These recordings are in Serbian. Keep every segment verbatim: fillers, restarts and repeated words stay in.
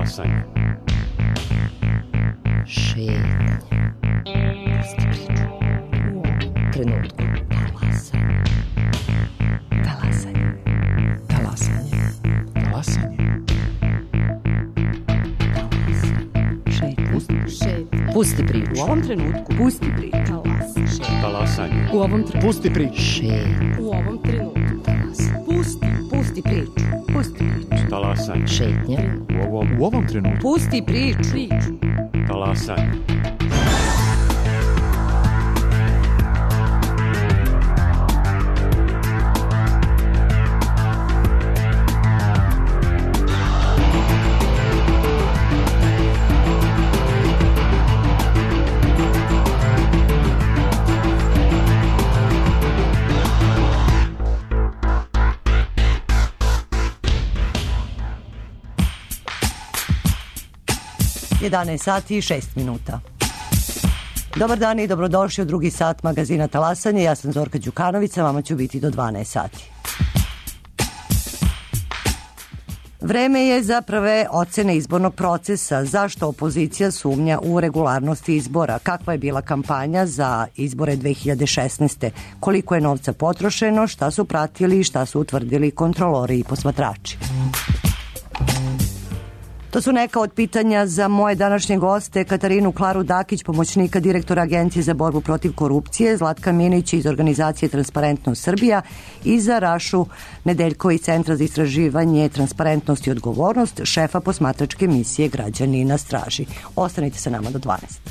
Talasanje. Šetnje. Pusti priču. U ovom trenutku. Talasanje. Talasanje. Talasanje. Talasanje. Šetnje. Pusti priču. U ovom trenutku. Pusti priču. Talasanje. U ovom trenutku. Pusti priču. Šetnje. U ovom trenutku. Pusti. Pusti priču. Pusti priču. Talasanje. Šetnje. U ovom, U ovom trenutku. Pusti priču. Priču. talasanje. jedanaest sati i šest minuta. Dobar dan i dobrodošli u drugi sat magazina Talasanje. Ja sam Zorka Đukanović, a vama ću biti do dvanaest sati. Vreme je za prve ocene izbornog procesa. Zašto opozicija sumnja u regularnost izbora? Kakva je bila kampanja za izbore dve hiljade šesnaeste? Koliko je novca potrošeno? Šta su pratili i šta su utvrdili kontrolori i posmatrači? To su neka od pitanja za moje današnje goste, Katarinu Klaru Dakić, pomoćnika direktora Agencije za borbu protiv korupcije, Zlatka Minića iz organizacije Transparentnost Srbija i za Rašu Nedeljković, Centra za istraživanje transparentnost i odgovornost, šefa posmatračke misije Građani na straži. Ostanite sa nama do dvanaest.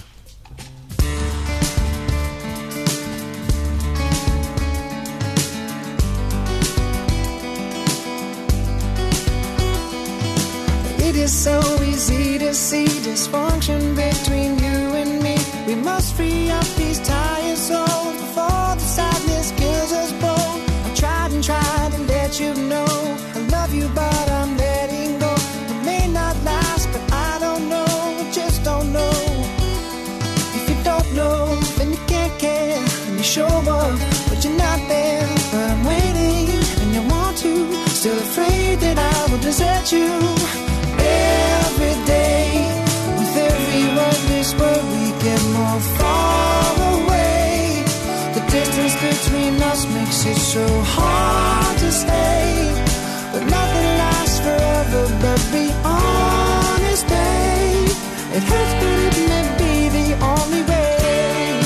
It's so easy to see dysfunction between you and me. We must free up these tired souls before the sadness kills us both. I tried and tried to let you know I love you, but I'm letting go. It may not last, but I don't know. I just don't know. If you don't know, then you can't care. And you show up, but you're not there. But I'm waiting, and you want to. Still afraid that I will desert you. Every day, with every wordless word, we get more far away. The distance between us makes it so hard to stay. But nothing lasts forever, but be honest, babe. It hurts, but it may be the only way.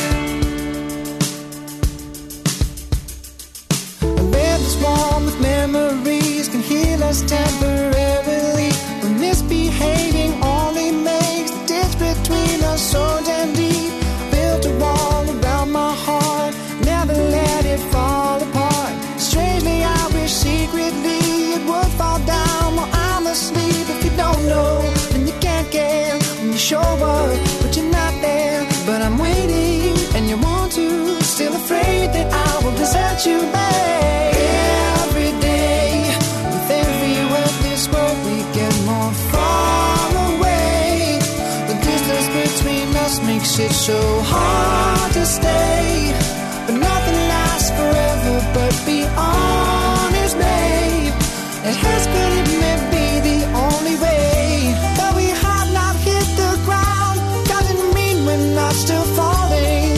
A bed that's warm with memories can heal us temporarily. Misbehaving only makes the ditch between us so damn deep. Built a wall around my heart, never let it fall apart. Strangely, I wish secretly it would fall down while I'm asleep. If you don't know, then you can't care. When you show up, but you're not there. But I'm waiting, and you want to. Still afraid that I will desert you, babe. Every day, with every word this word, we get more far away. The distance between us makes it so hard to stay. But nothing lasts forever, but be honest, babe. It hurts, but it may be the only way. Though we have not hit the ground, doesn't mean we're not still falling.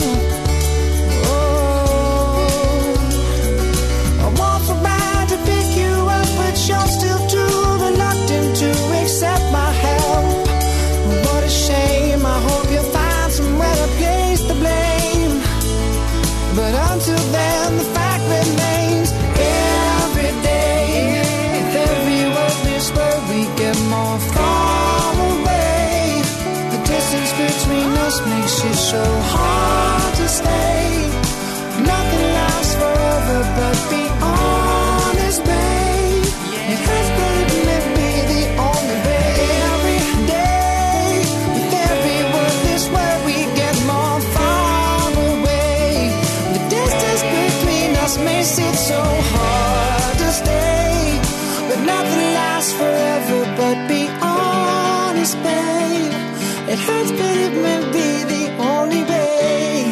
Oh, I want so bad to pick you up, but you're still too reluctant to accept my help. What a shame, I hope you'll find somewhere to place the blame. But until then, the fact remains. Every day, with every wordless word, we get more far away. The distance between us makes it so hard to stay. Nothing lasts forever, but be honest, babe. It hurts, but it may be the only way. Every day, with every wordless word, we get more far away. The distance between us makes it so hard to stay. But nothing lasts forever, but be honest, babe. It hurts, but it may be the only way.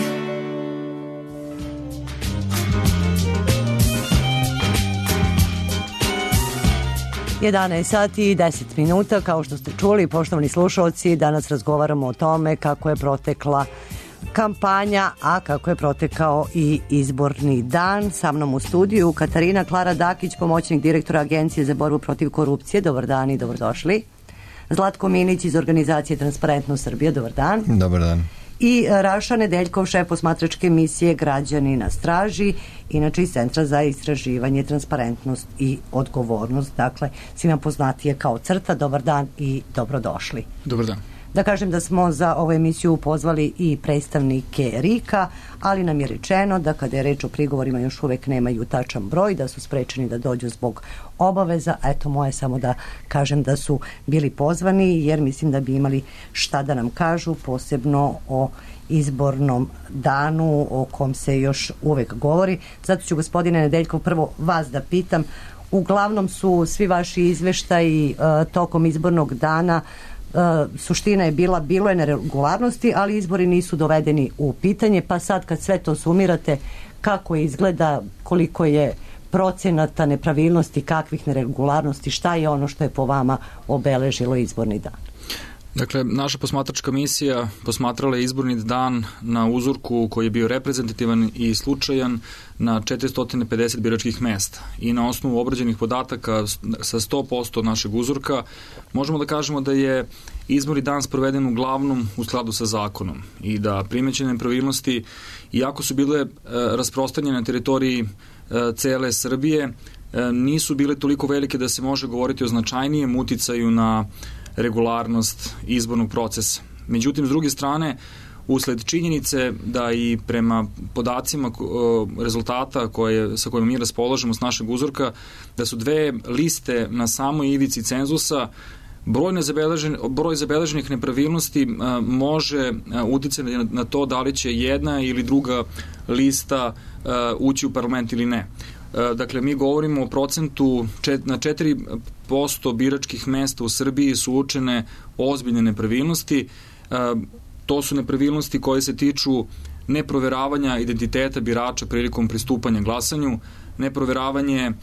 jedanaest sati i deset minuta, kao što ste čuli, poštovani slušalci, danas razgovaramo o tome kako je protekla kampanja, a kako je protekao i izborni dan. Sa mnom u studiju Katarina Klara Dakić, pomoćnik direktora Agencije za borbu protiv korupcije. Dobar dan i dobrodošli. Zlatko Minić iz organizacije Transparentnost Srbija. Dobar dan. Dobar dan. I Raša Nedeljkov, šef posmatračke misije Građani na straži, inače iz Centra za istraživanje, transparentnost i odgovornost, dakle svima poznatije kao CRTA. Dobar dan i dobrodošli. Dobar dan. Da kažem da smo za ovu emisiju pozvali i predstavnike RIK-a, ali nam je rečeno da kada je reč o prigovorima još uvek nemaju tačan broj, da su sprečeni da dođu zbog obaveza. Eto, moje samo da kažem da su bili pozvani, jer mislim da bi imali šta da nam kažu, posebno o izbornom danu o kom se još uvek govori. Zato ću, gospodine Nedeljkov, prvo vas da pitam. Uglavnom su svi vaši izveštaji uh, tokom izbornog dana Uh, suština je bila, bilo je neregularnosti, ali izbori nisu dovedeni u pitanje, pa sad kad sve to sumirate, kako izgleda, koliko je procenata nepravilnosti, kakvih neregularnosti, šta je ono što je po vama obeležilo izborni dan? Dakle, naša posmatračka misija posmatrala je izborni dan na uzorku koji je bio reprezentativan i slučajan na četiristo pedeset biračkih mesta. I na osnovu obrađenih podataka sa sto posto našeg uzorka možemo da kažemo da je izborni dan sproveden uglavnom u skladu sa zakonom i da primećene nepravilnosti, iako su bile e, rasprostranjene na teritoriji e, cele Srbije, e, nisu bile toliko velike da se može govoriti o značajnijem uticaju na regularnost izbornog procesa. Međutim, s druge strane, usled činjenice da i prema podacima rezultata koje, sa kojima mi raspolažemo s našeg uzorka, da su dve liste na samoj ivici cenzusa, broj, zabeležen, broj zabeleženih nepravilnosti a, može a, uticati na, na to da li će jedna ili druga lista a, ući u parlament ili ne. Dakle, mi govorimo o procentu čet, na četiri posto biračkih mesta u Srbiji su uočene ozbiljne nepravilnosti. E, to su nepravilnosti koje se tiču neproveravanja identiteta birača prilikom pristupanja glasanju, neproveravanje e,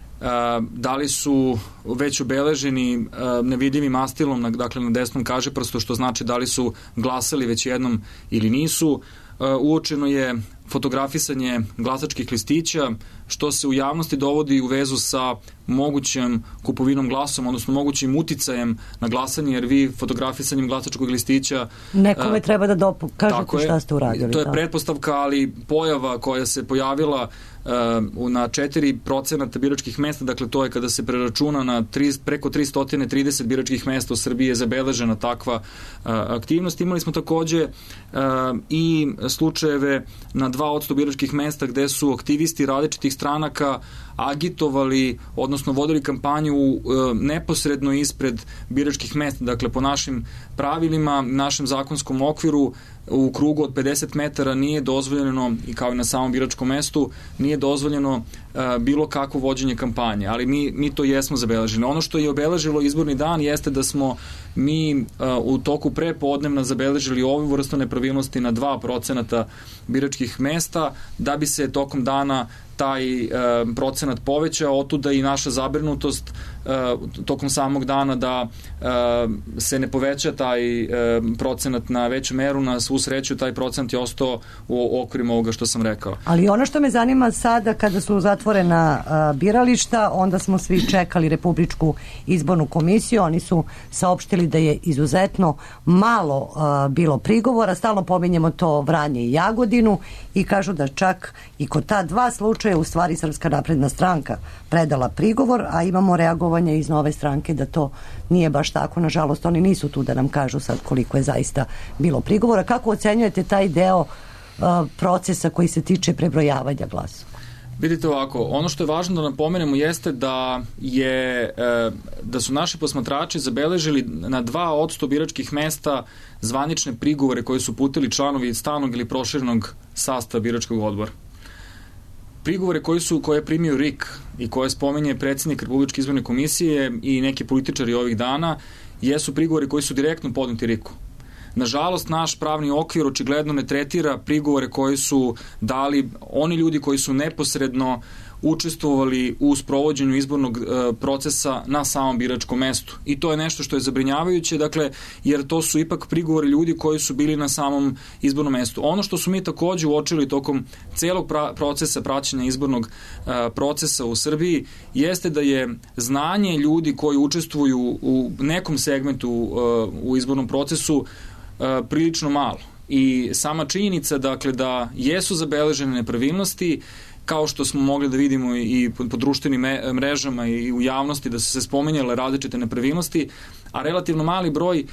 da li su već obeleženi e, nevidljivim mastilom, na, dakle na desnom kažeprstu, što znači da li su glasali već jednom ili nisu. E, uočeno je fotografisanje glasačkih listića, što se u javnosti dovodi u vezu sa mogućem kupovinom glasom, odnosno mogućim uticajem na glasanje, jer vi fotografisanjem glasačkog listića... Nekome a, treba da dopu, kažete šta ste uradili. To je da. pretpostavka, ali pojava koja se pojavila a, na četiri procenata biračkih mesta, dakle to je kada se preračuna na tri, preko tristo trideset biračkih mesta u Srbiji je zabeležena takva a, aktivnost. Imali smo takođe a, i slučajeve na dva odsto biračkih mesta gde su aktivisti različitih stranaka agitovali, odnosno vodili kampanju e, neposredno ispred biračkih mesta. Dakle, po našim pravilima, našem zakonskom okviru, u krugu od pedeset metara nije dozvoljeno, i kao i na samom biračkom mestu, nije dozvoljeno e, bilo kakvo vođenje kampanje, ali mi, mi to jesmo zabeležili. Ono što je obeležilo izborni dan jeste da smo mi e, u toku prepodnevna zabeležili ovu vrstu nepravilnosti na dva procenata biračkih mesta, da bi se tokom dana taj e, procenat povećao, otuda i naša zabrinutost e, tokom samog dana da e, se ne poveća taj e, procenat na veću meru. Na svu sreću taj procenat je ostao u okvirima ovoga što sam rekao. Ali ono što me zanima sada, kada su zatvorena a, birališta, onda smo svi čekali Republičku izbornu komisiju, oni su saopštili da je izuzetno malo a, bilo prigovora, stalno pominjemo to Vranje i Jagodinu i kažu da čak i kod ta dva slučaja u stvari Srpska napredna stranka predala prigovor, a imamo reagovanje iz Nove stranke da to nije baš tako. Nažalost, oni nisu tu da nam kažu sad koliko je zaista bilo prigovora. Kako ocenjujete taj deo uh, procesa koji se tiče prebrojavanja glasova? Vidite ovako, ono što je važno da napomenemo jeste da je da su naši posmatrači zabeležili na dva odsto biračkih mesta zvanične prigovore koje su putili članovi stalnog ili proširenog sastava biračkog odbora. Prigovore koji su, koje je primio R I K i koje spomenje predsjednik Republičke izborne komisije i neki političari ovih dana, jesu prigovori koji su direktno podneti R I K-u. Nažalost, naš pravni okvir očigledno ne tretira prigovore koji su dali oni ljudi koji su neposredno učestvovali u sprovođenju izbornog e, procesa na samom biračkom mestu. I to je nešto što je zabrinjavajuće, dakle, jer to su ipak prigovori ljudi koji su bili na samom izbornom mestu. Ono što su mi takođe uočili tokom celog pra procesa praćenja izbornog e, procesa u Srbiji jeste da je znanje ljudi koji učestvuju u nekom segmentu e, u izbornom procesu e, prilično malo. I sama činjenica, dakle, da jesu zabeležene nepravilnosti, kao što smo mogli da vidimo i po, po društvenim mrežama i u javnosti da su se spomenjale različite nepravilnosti, a relativno mali broj e,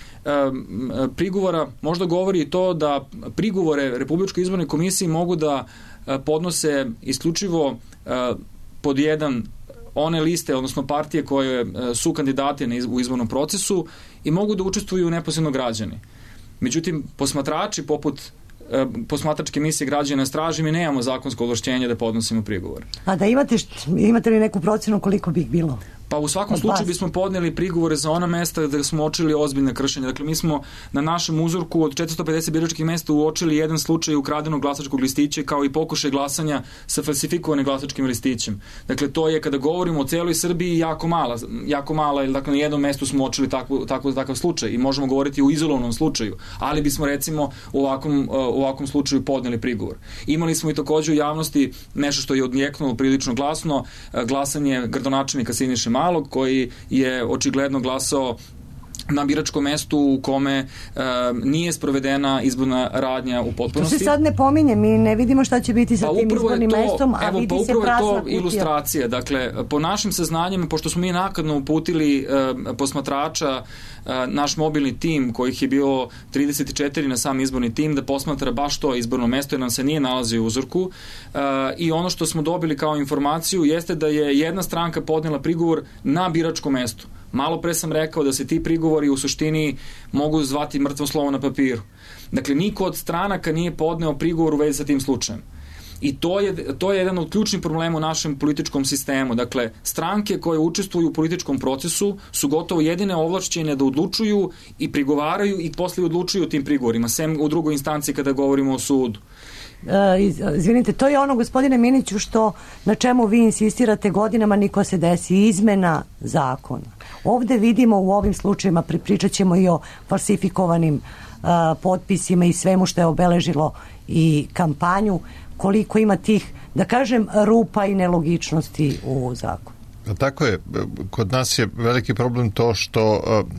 prigovora možda govori i to da prigovore Republičkoj izbornoj komisiji mogu da e, podnose isključivo e, pod jedan one liste, odnosno partije koje e, su kandidati na iz, u izbornom procesu i mogu da učestvuju neposredno građani. Međutim, posmatrači poput e, posmatračke misije građana straži, mi nemamo zakonsko ovlašćenje da podnosimo prigovor. A da imate, imate li neku procenu koliko bi ih bilo? Pa u svakom slučaju bismo podneli prigovore za ona mesta gde smo uočili ozbiljne kršenja. Dakle, mi smo na našem uzorku od četiristo pedeset biračkih mesta uočili jedan slučaj ukradenog glasačkog listića kao i pokušaj glasanja sa falsifikovanim glasačkim listićem. Dakle, to je kada govorimo o celoj Srbiji jako mala, jako mala, ili dakle na jednom mestu smo uočili takvu, takvu, takav slučaj i možemo govoriti o izolovanom slučaju, ali bismo recimo u ovakvom, u ovakvom slučaju podneli prigovor. Imali smo i takođe u javnosti nešto što je odjeknulo prilično glasno, glasanje gradonačelnika Siniše Malog, koji je očigledno glasao na biračkom mestu u kome e, nije sprovedena izborna radnja u potpunosti. To se sad ne pominje, mi ne vidimo šta će biti sa pa tim izbornim to, mestom, a evo, vidi pa se prazna to kutija. Ilustracija. Dakle, po našim saznanjima, pošto smo mi naknadno uputili e, posmatrača, e, naš mobilni tim, kojih je bilo trideset četiri na sam izborni tim, da posmatra baš to izborno mesto, jer nam se nije nalazi u uzorku. E, I ono što smo dobili kao informaciju jeste da je jedna stranka podnela prigovor na biračkom mestu. Malo pre sam rekao da se ti prigovori u suštini mogu zvati mrtvo slovo na papiru. Dakle, niko od stranaka nije podneo prigovor u vezi sa tim slučajem. I to je, to je jedan od ključnih problema u našem političkom sistemu. Dakle, stranke koje učestvuju u političkom procesu su gotovo jedine ovlašćene da odlučuju i prigovaraju i posle odlučuju o tim prigovorima, sem u drugoj instanciji kada govorimo o sudu. Uh, izvinite, to je ono, gospodine Miniću, što na čemu vi insistirate godinama, niko se desi izmena zakona. Ovde vidimo u ovim slučajima, pričat ćemo i o falsifikovanim uh, potpisima i svemu što je obeležilo i kampanju, koliko ima tih, da kažem, rupa i nelogičnosti u zakonu. Tako je, kod nas je veliki problem to što uh,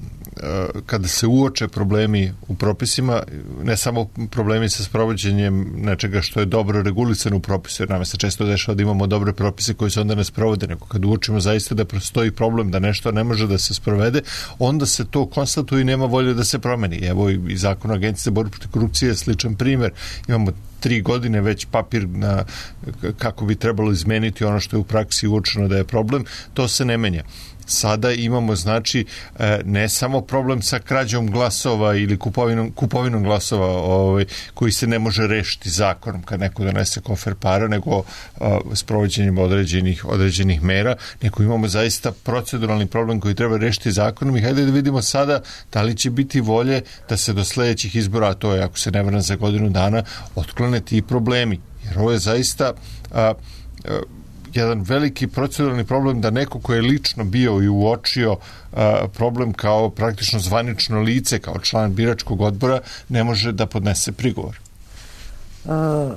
kada se uoče problemi u propisima, ne samo problemi sa sprovođenjem nečega što je dobro regulisano u propisu, jer nam se često dešava da imamo dobre propise koji se onda ne sprovode, nego kad uočimo zaista da postoji problem da nešto ne može da se sprovede, onda se to konstatuje i nema volje da se promeni. Evo i Zakon o Agenciji za borbu protiv korupcije je sličan primer. Imamo tri godine već papir na kako bi trebalo izmeniti ono što je u praksi uočeno da je problem, to se ne menja. Sada imamo, znači, ne samo problem sa krađom glasova ili kupovinom, kupovinom glasova ovaj, koji se ne može rešiti zakonom kad neko donese kofer para, nego a, sprovođenjem određenih, određenih mera, nego imamo zaista proceduralni problem koji treba rešiti zakonom i hajde da vidimo sada da li će biti volje da se do sledećih izbora, a to je, ako se ne varam, za godinu dana, otklone ti problemi. Jer ovo je zaista a, a, jedan veliki proceduralni problem da neko ko je lično bio i uočio a, problem kao praktično zvanično lice, kao član biračkog odbora, ne može da podnese prigovor. Uh,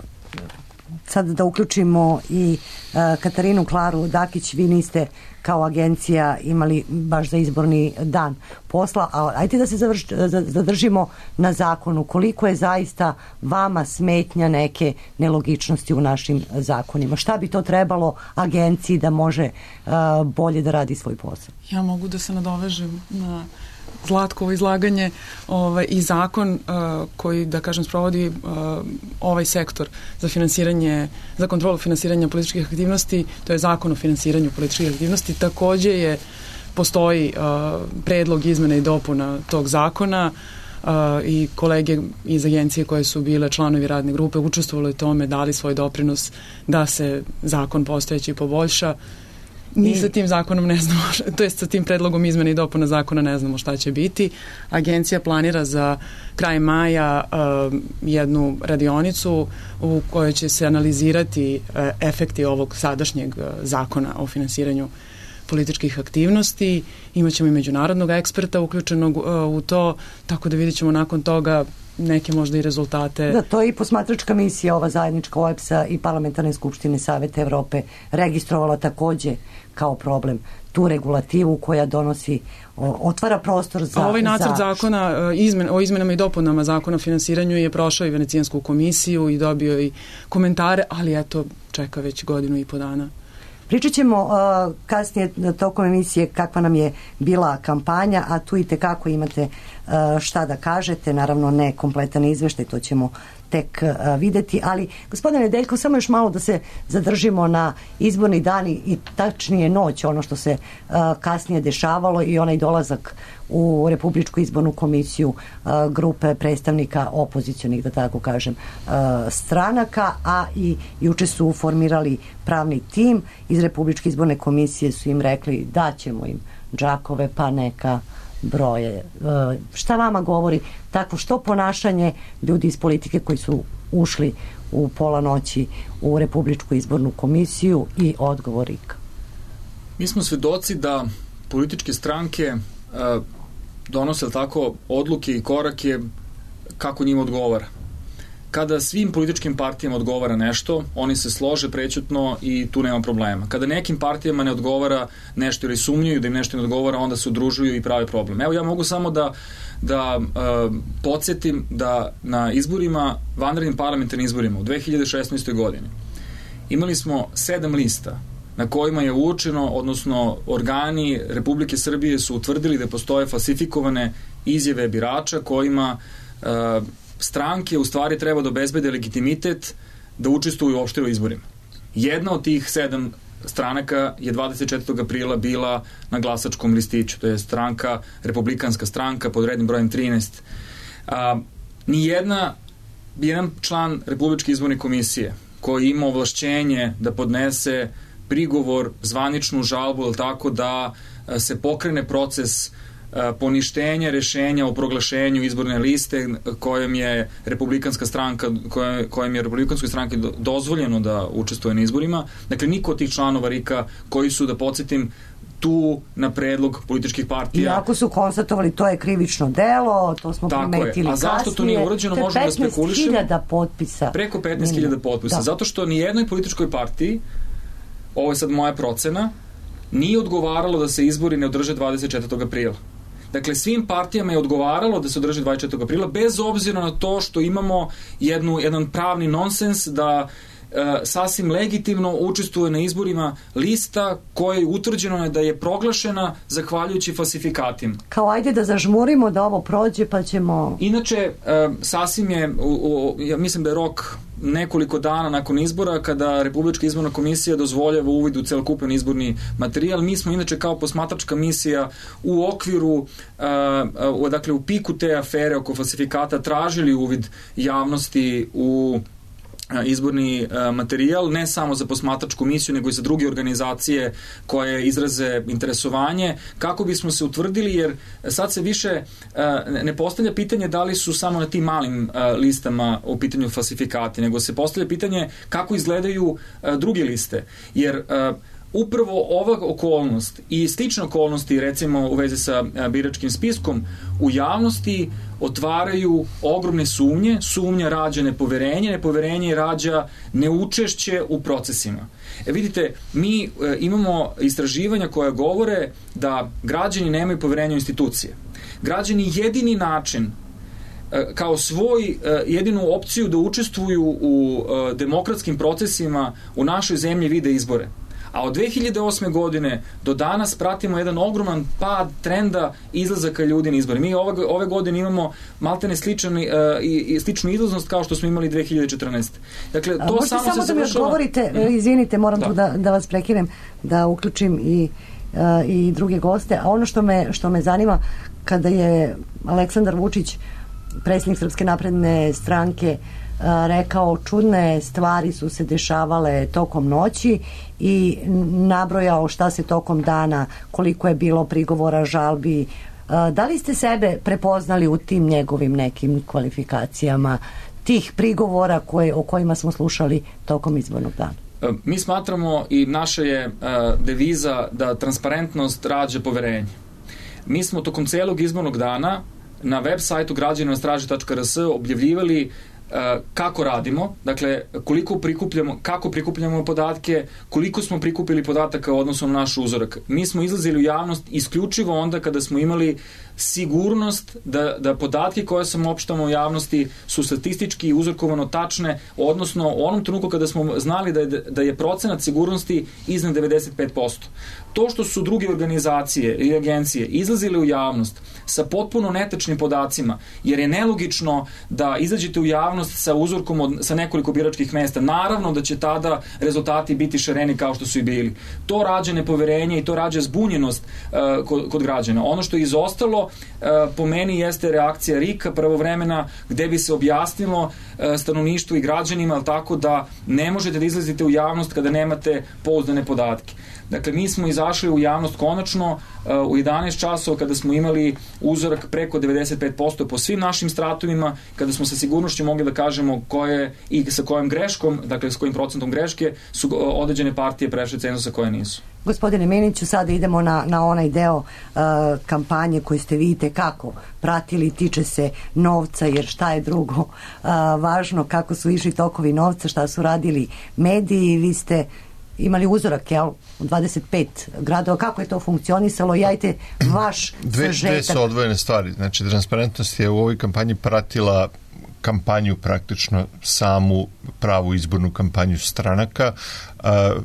sad da uključimo i uh, Katarinu Klaru Dakić, vi niste kao agencija imali baš za izborni dan posla, a ajde da se završ, zadržimo na zakonu. Koliko je zaista vama smetnja neke nelogičnosti u našim zakonima? Šta bi to trebalo agenciji da može uh, bolje da radi svoj posao? Ja mogu da se nadovežem na Zlatkovo izlaganje ovaj, i zakon uh, koji, da kažem, sprovodi uh, ovaj sektor za finansiranje, za kontrolu finansiranja političkih aktivnosti, to je Zakon o finansiranju političkih aktivnosti, takođe je, postoji uh, predlog izmena i dopuna tog zakona uh, i kolege iz agencije koje su bile članovi radne grupe učestvovali u tome, dali svoj doprinos da se zakon postojeći poboljša. Mi sa tim zakonom ne znamo, to jest sa tim predlogom izmena i dopuna zakona ne znamo šta će biti. Agencija planira za kraj maja uh, jednu radionicu u kojoj će se analizirati uh, efekti ovog sadašnjeg uh, zakona o finansiranju političkih aktivnosti. Imaćemo i međunarodnog eksperta uključenog uh, u to, tako da vidjet ćemo nakon toga neke možda i rezultate. Da, to je i posmatračka misija ova zajednička O E B S-a i Parlamentarne skupštine Saveta Evrope registrovala takođe kao problem tu regulativu koja donosi, o, otvara prostor za... A ovaj nacrt za... zakona izmen, o izmenama i dopunama zakona o finansiranju je prošao i Venecijansku komisiju i dobio i komentare, ali eto, čeka već godinu i po dana. Pričat ćemo uh, kasnije tokom emisije kakva nam je bila kampanja, a tu i tekako imate uh, šta da kažete, naravno ne kompletan izveštaj, to ćemo tek uh, videti, ali gospodine Nedeljko, samo još malo da se zadržimo na izborni dan i tačnije noć, ono što se uh, kasnije dešavalo i onaj dolazak u Republičku izbornu komisiju uh, grupe predstavnika opozicionih, da tako kažem, uh, stranaka, a i juče su formirali pravni tim iz Republičke izborne komisije, su im rekli da ćemo im džakove pa neka broje. Uh, šta vama govori tako što ponašanje ljudi iz politike koji su ušli u pola noći u Republičku izbornu komisiju i odgovor I K A? Mi smo svedoci da političke stranke uh, donose tako odluke i korake kako njima odgovara. Kada svim političkim partijama odgovara nešto, oni se slože prećutno i tu nema problema. Kada nekim partijama ne odgovara nešto ili sumnjuju da im nešto ne odgovara, onda se udružuju i prave problem. Evo, ja mogu samo da, da uh, podsjetim da na izborima, vanrednim parlamentarnim izborima u dve hiljade šesnaestoj godini imali smo sedam lista na kojima je uočeno, odnosno organi Republike Srbije su utvrdili da postoje falsifikovane izjave birača kojima uh, stranke u stvari treba da obezbede legitimitet da učestvuju uopšte u izborima. Jedna od tih sedam stranaka je dvadeset četvrtog aprila bila na glasačkom listiću, to je stranka, republikanska stranka pod rednim brojem trinaest. A, nijedna, jedan član Republičke izborne komisije koji ima ovlašćenje da podnese prigovor, zvaničnu žalbu, ili tako da se pokrene proces poništenja rešenja o proglašenju izborne liste kojom je republikanska stranka kojom, kojom je republikanskoj stranki dozvoljeno da učestvuje na izborima. Dakle, niko od tih članova R I K A koji su, da podsjetim, tu na predlog političkih partija. Iako su konstatovali to je krivično delo, to smo tako primetili kasnije. A zašto to nije urađeno, možemo da spekulišemo. petnaest hiljada potpisa. Preko petnaest hiljada potpisa. Da. Zato što nijednoj političkoj partiji, ovo je sad moja procena, nije odgovaralo da se izbori ne održe dvadeset četvrtog aprila. Dakle, svim partijama je odgovaralo da se održi dvadeset četvrtog aprila, bez obzira na to što imamo jednu, jedan pravni nonsens da e, sasvim legitimno učestvuje na izborima lista koja je utvrđeno da je proglašena zahvaljujući falsifikatima. Kao ajde da zažmurimo da ovo prođe pa ćemo... Inače, e, sasvim je, u, u, ja mislim da je rok nekoliko dana nakon izbora kada Republička izborna komisija dozvoljava uvid u celokupan izborni materijal. Mi smo inače kao posmatračka misija u okviru, uh, uh, dakle u piku te afere oko falsifikata tražili uvid javnosti u izborni materijal, ne samo za posmatračku misiju, nego i za druge organizacije koje izraze interesovanje, kako bismo se utvrdili, jer sad se više ne postavlja pitanje da li su samo na tim malim listama u pitanju falsifikati, nego se postavlja pitanje kako izgledaju druge liste, jer upravo ova okolnost i slične okolnosti, recimo u vezi sa biračkim spiskom, u javnosti otvaraju ogromne sumnje, sumnja rađa nepoverenje, nepoverenje rađa neučešće u procesima. E vidite, mi e, imamo istraživanja koja govore da građani nemaju poverenja u institucije. Građani jedini način e, kao svoj e, jedinu opciju da učestvuju u e, demokratskim procesima u našoj zemlji vide izbore. A od dve hiljade osme godine do danas pratimo jedan ogroman pad trenda izlazaka ljudi na izbore. Mi ove, ove godine imamo maltene sličan, uh, i, i sličnu izlaznost kao što smo imali dve hiljade četrnaeste. Dakle, to možete samo, samo se da mi odgovorite, mm. izvinite, moram da. tu da, da vas prekinem, da uključim i, uh, i druge goste. A ono što me, što me zanima, kada je Aleksandar Vučić, predsjednik Srpske napredne stranke, rekao čudne stvari su se dešavale tokom noći i nabrojao šta se tokom dana, koliko je bilo prigovora, žalbi. Da li ste sebe prepoznali u tim njegovim nekim kvalifikacijama tih prigovora koje, o kojima smo slušali tokom izbornog dana? Mi smatramo i naša je uh, deviza da transparentnost rađa poverenje. Mi smo tokom celog izbornog dana na web sajtu građanima straže tačka r s objavljivali uh, kako radimo, dakle koliko prikupljamo, kako prikupljamo podatke, koliko smo prikupili podataka u odnosu na naš uzorak. Mi smo izlazili u javnost isključivo onda kada smo imali sigurnost da, da podatke koje sam opštamo u javnosti su statistički i uzorkovano tačne, odnosno u onom trenutku kada smo znali da je, da je procenat sigurnosti iznad devedeset pet posto. To što su druge organizacije i agencije izlazile u javnost sa potpuno netačnim podacima, jer je nelogično da izađete u javnost sa uzorkom od, sa nekoliko biračkih mesta, naravno da će tada rezultati biti šareni kao što su i bili. To rađa nepoverenje i to rađa zbunjenost uh, kod, kod građana. Ono što je izostalo po meni jeste reakcija R I K-a pravovremena, gde bi se objasnilo stanovništvu i građanima, ali tako da ne možete da izlazite u javnost kada nemate pouzdane podatke. Dakle, mi smo izašli u javnost konačno u jedanaest časova kada smo imali uzorak preko devedeset pet posto po svim našim stratovima, kada smo sa sigurnošću mogli da kažemo koje i sa kojom greškom, dakle s kojim procentom greške su određene partije prešle cenzus sa koje nisu. Gospodine Miniću, sada idemo na, na onaj deo uh, kampanje koji ste vidite kako pratili, tiče se novca, jer šta je drugo uh, važno, kako su išli tokovi novca, šta su radili mediji. Vi ste imali uzorak, jel, u dvadeset pet gradova, kako je to funkcionisalo i ajte vaš dve, sažetak. Dve su odvojene stvari, znači transparentnost je u ovoj kampanji pratila kampanju praktično samu pravu izbornu kampanju stranaka. Uh,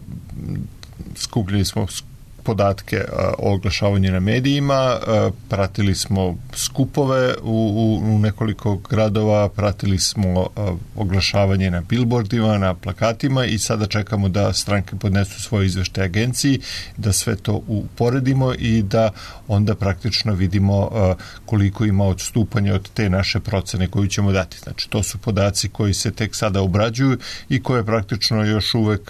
skupljali smo podatke o oglašavanju na medijima, pratili smo skupove u, u nekoliko gradova, pratili smo oglašavanje na billboardima, na plakatima i sada čekamo da stranke podnesu svoje izveštaje agenciji, da sve to uporedimo i da onda praktično vidimo koliko ima odstupanja od te naše procene koju ćemo dati. Znači, to su podaci koji se tek sada obrađuju i koje praktično još uvek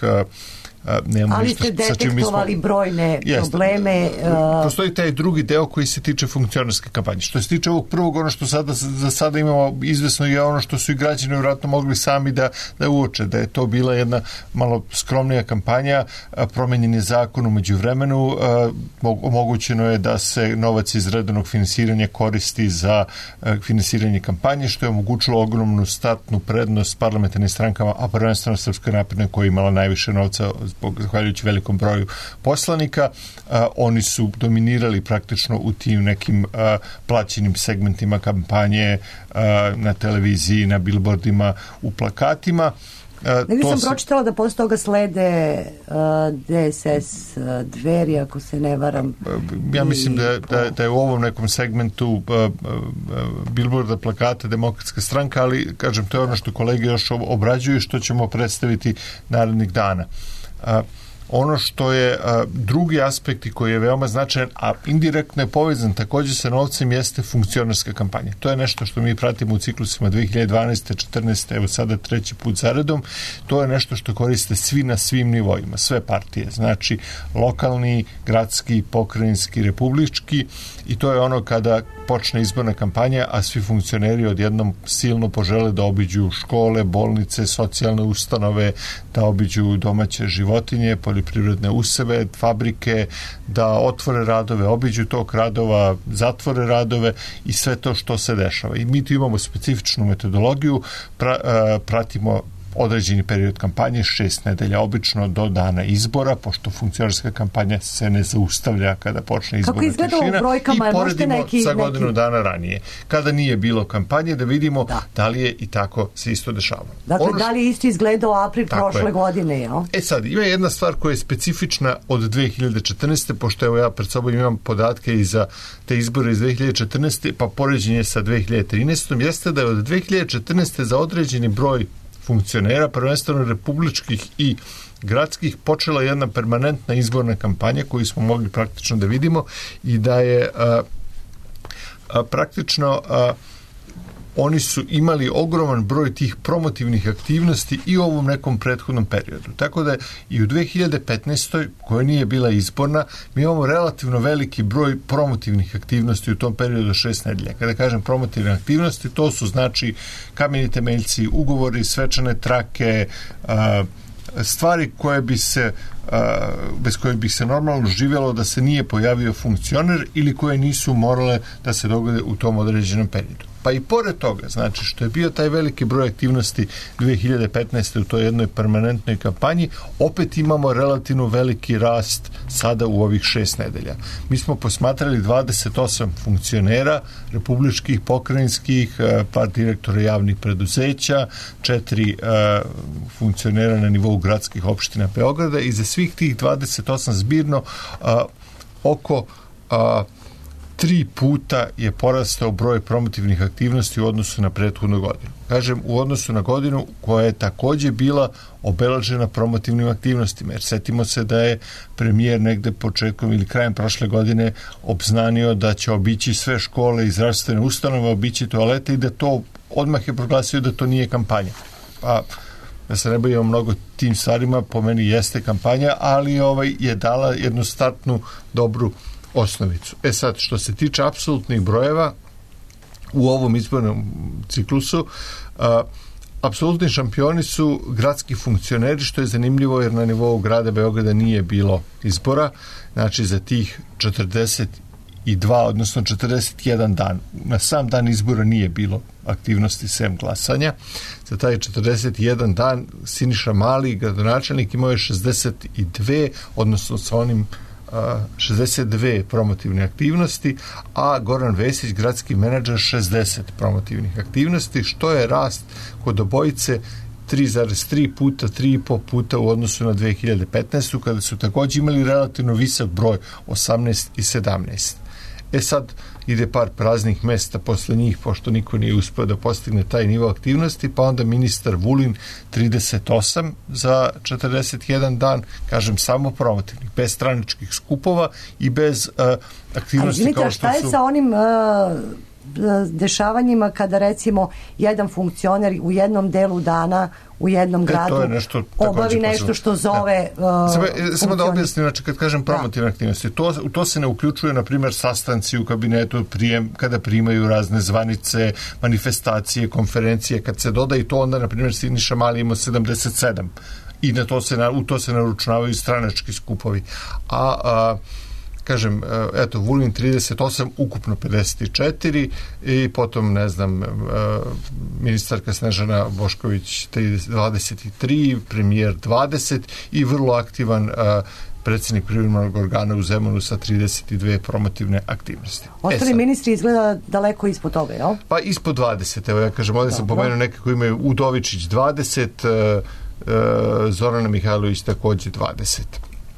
ali ste detektovali smo... brojne Jeste. probleme. Uh... Postoji taj drugi deo koji se tiče funkcionarske kampanje. Što se tiče ovog prvog, ono što sada, za sada imamo izvesno je ono što su i građani vjerojatno mogli sami da, da uoče, da je to bila jedna malo skromnija kampanja, promenjen je zakon umeđu vremenu, omogućeno je da se novac iz redovnog finansiranja koristi za finansiranje kampanje, što je omogućilo ogromnu startnu prednost parlamentarnim strankama, a prvenstveno Srpskoj naprednoj koja je imala najviše novca zahvaljujući velikom broju poslanika. A, oni su dominirali praktično u tim nekim a, plaćenim segmentima kampanje a, na televiziji, na billboardima, u plakatima. Negdje sam se... pročitala da posle toga slede uh, D S S uh, Dveri, ako se ne varam. Ja mislim da, da, da je u ovom nekom segmentu uh, uh, billboarda, plakata Demokratska stranka, ali kažem, to je ono što kolege još obrađuju, što ćemo predstaviti narednih dana. Uh, ono što je a, drugi aspekt koji je veoma značajan, a indirektno je povezan također sa novcem, jeste funkcionarska kampanja. To je nešto što mi pratimo u ciklusima dve hiljade dvanaeste. četrnaeste. evo sada treći put zaredom. To je nešto što koriste svi na svim nivoima, sve partije, znači lokalni, gradski, pokrajinski, republički, i to je ono kada počne izborna kampanja, a svi funkcioneri odjednom silno požele da obiđu škole, bolnice, socijalne ustanove, da obiđu domaće životinje, poljoprivredne useve, fabrike, da otvore radove, obiđu tog radova, zatvore radove i sve to što se dešava. I mi tu imamo specifičnu metodologiju, pra, pratimo određeni period kampanje, šest nedelja obično do dana izbora, pošto funkcionarska kampanja se ne zaustavlja kada počne izborna tišina, i poredimo neki, sa godinu neki... dana ranije. Kada nije bilo kampanje, da vidimo da, da li je i tako se isto dešavalo. Dakle, ono... da li je isto izgledao april prošle je. godine, jel? E sad, ima jedna stvar koja je specifična od dve hiljade četrnaeste. Pošto evo ja pred sobom imam podatke i za te izbore iz dve hiljade četrnaeste. pa poređenje sa dve hiljade trinaeste. jeste da je od dve hiljade četrnaeste. za određeni broj funkcionera, prvenstveno republičkih i gradskih, počela jedna permanentna izborna kampanja koju smo mogli praktično da vidimo i da je a, a, praktično a, oni su imali ogroman broj tih promotivnih aktivnosti i u ovom nekom prethodnom periodu. Tako da i u dve hiljade petnaestoj koja nije bila izborna, mi imamo relativno veliki broj promotivnih aktivnosti u tom periodu šest nedelja. Kada kažem promotivne aktivnosti, to su znači kameni temeljci, ugovori, svečane trake, a, stvari koje bi se a, bez koje bi se normalno živjelo da se nije pojavio funkcioner ili koje nisu morale da se dogode u tom određenom periodu. Pa i pored toga, znači što je bio taj veliki broj aktivnosti dve hiljade petnaeste u toj jednoj permanentnoj kampanji, opet imamo relativno veliki rast sada u ovih šest nedelja. Mi smo posmatrali dvadeset osam funkcionera republičkih, pokrajinskih, par direktora javnih preduzeća, četiri uh, funkcionera na nivou gradskih opština Beograda i za svih tih dvadeset osam zbirno uh, oko uh, tri puta je porastao broj promotivnih aktivnosti u odnosu na prethodnu godinu. Kažem, u odnosu na godinu koja je takođe bila obeležena promotivnim aktivnostima, jer setimo se da je premijer negde početkom ili krajem prošle godine obznanio da će obići sve škole i zdravstvene ustanove, obići toalete i da to odmah je proglasio da to nije kampanja. Pa da se ne bavimo mnogo tim stvarima, po meni jeste kampanja, ali ovaj je dala jednu startnu dobru osnovicu. E sad, što se tiče apsolutnih brojeva u ovom izbornom ciklusu, a, apsolutni šampioni su gradski funkcioneri, što je zanimljivo jer na nivou grada Beograda nije bilo izbora, znači za tih četrdeset dva, odnosno četrdeset jedan dan. Na sam dan izbora nije bilo aktivnosti sem glasanja. Za taj četrdeset jedan dan Siniša Mali, gradonačelnik, imao je šezdeset dve, odnosno sa onim šezdeset dve promotivne aktivnosti, a Goran Vesić, gradski menadžer, šezdeset promotivnih aktivnosti, što je rast kod obojice tri zarez tri puta, tri i po puta u odnosu na dve hiljade petnaestu kada su takođe imali relativno visok broj osamnaest i sedamnaest. E sad ide par praznih mesta posle njih, pošto niko nije uspeo da postigne taj nivo aktivnosti, pa onda ministar Vulin trideset osam za četrdeset jedan dan, kažem samo promotivnih, bez straničkih skupova i bez uh, aktivnosti. Ali, kao što šta je su... sa onim uh, dešavanjima kada recimo jedan funkcioner u jednom delu dana u jednom e, gradu nešto, obavi nešto što zove uh, samo, samo da objasnim, znači kad kažem promotivne aktivnosti, to, u to se ne uključuje na primjer sastanci u kabinetu prijem, kada primaju razne zvanice, manifestacije, konferencije, kad se doda i to onda na primjer Siniša Mali ima sedamdeset sedam i na to se, u to se naručnavaju stranački skupovi, a, a kažem, eto, Vulin trideset osam, ukupno pedeset četiri i potom, ne znam, ministarka Snežana Bošković dvadeset tri, premijer dvadeset i vrlo aktivan predsjednik privremenog organa u Zemunu sa trideset dve promotivne aktivnosti. Ostali e ministri izgleda daleko ispod toga, jel? Pa ispod dvadeset, evo ja kažem, ovdje sam pomenuo neke koji imaju Udovičić dvadeset, Zorana Mihajlović takođe dvadeset.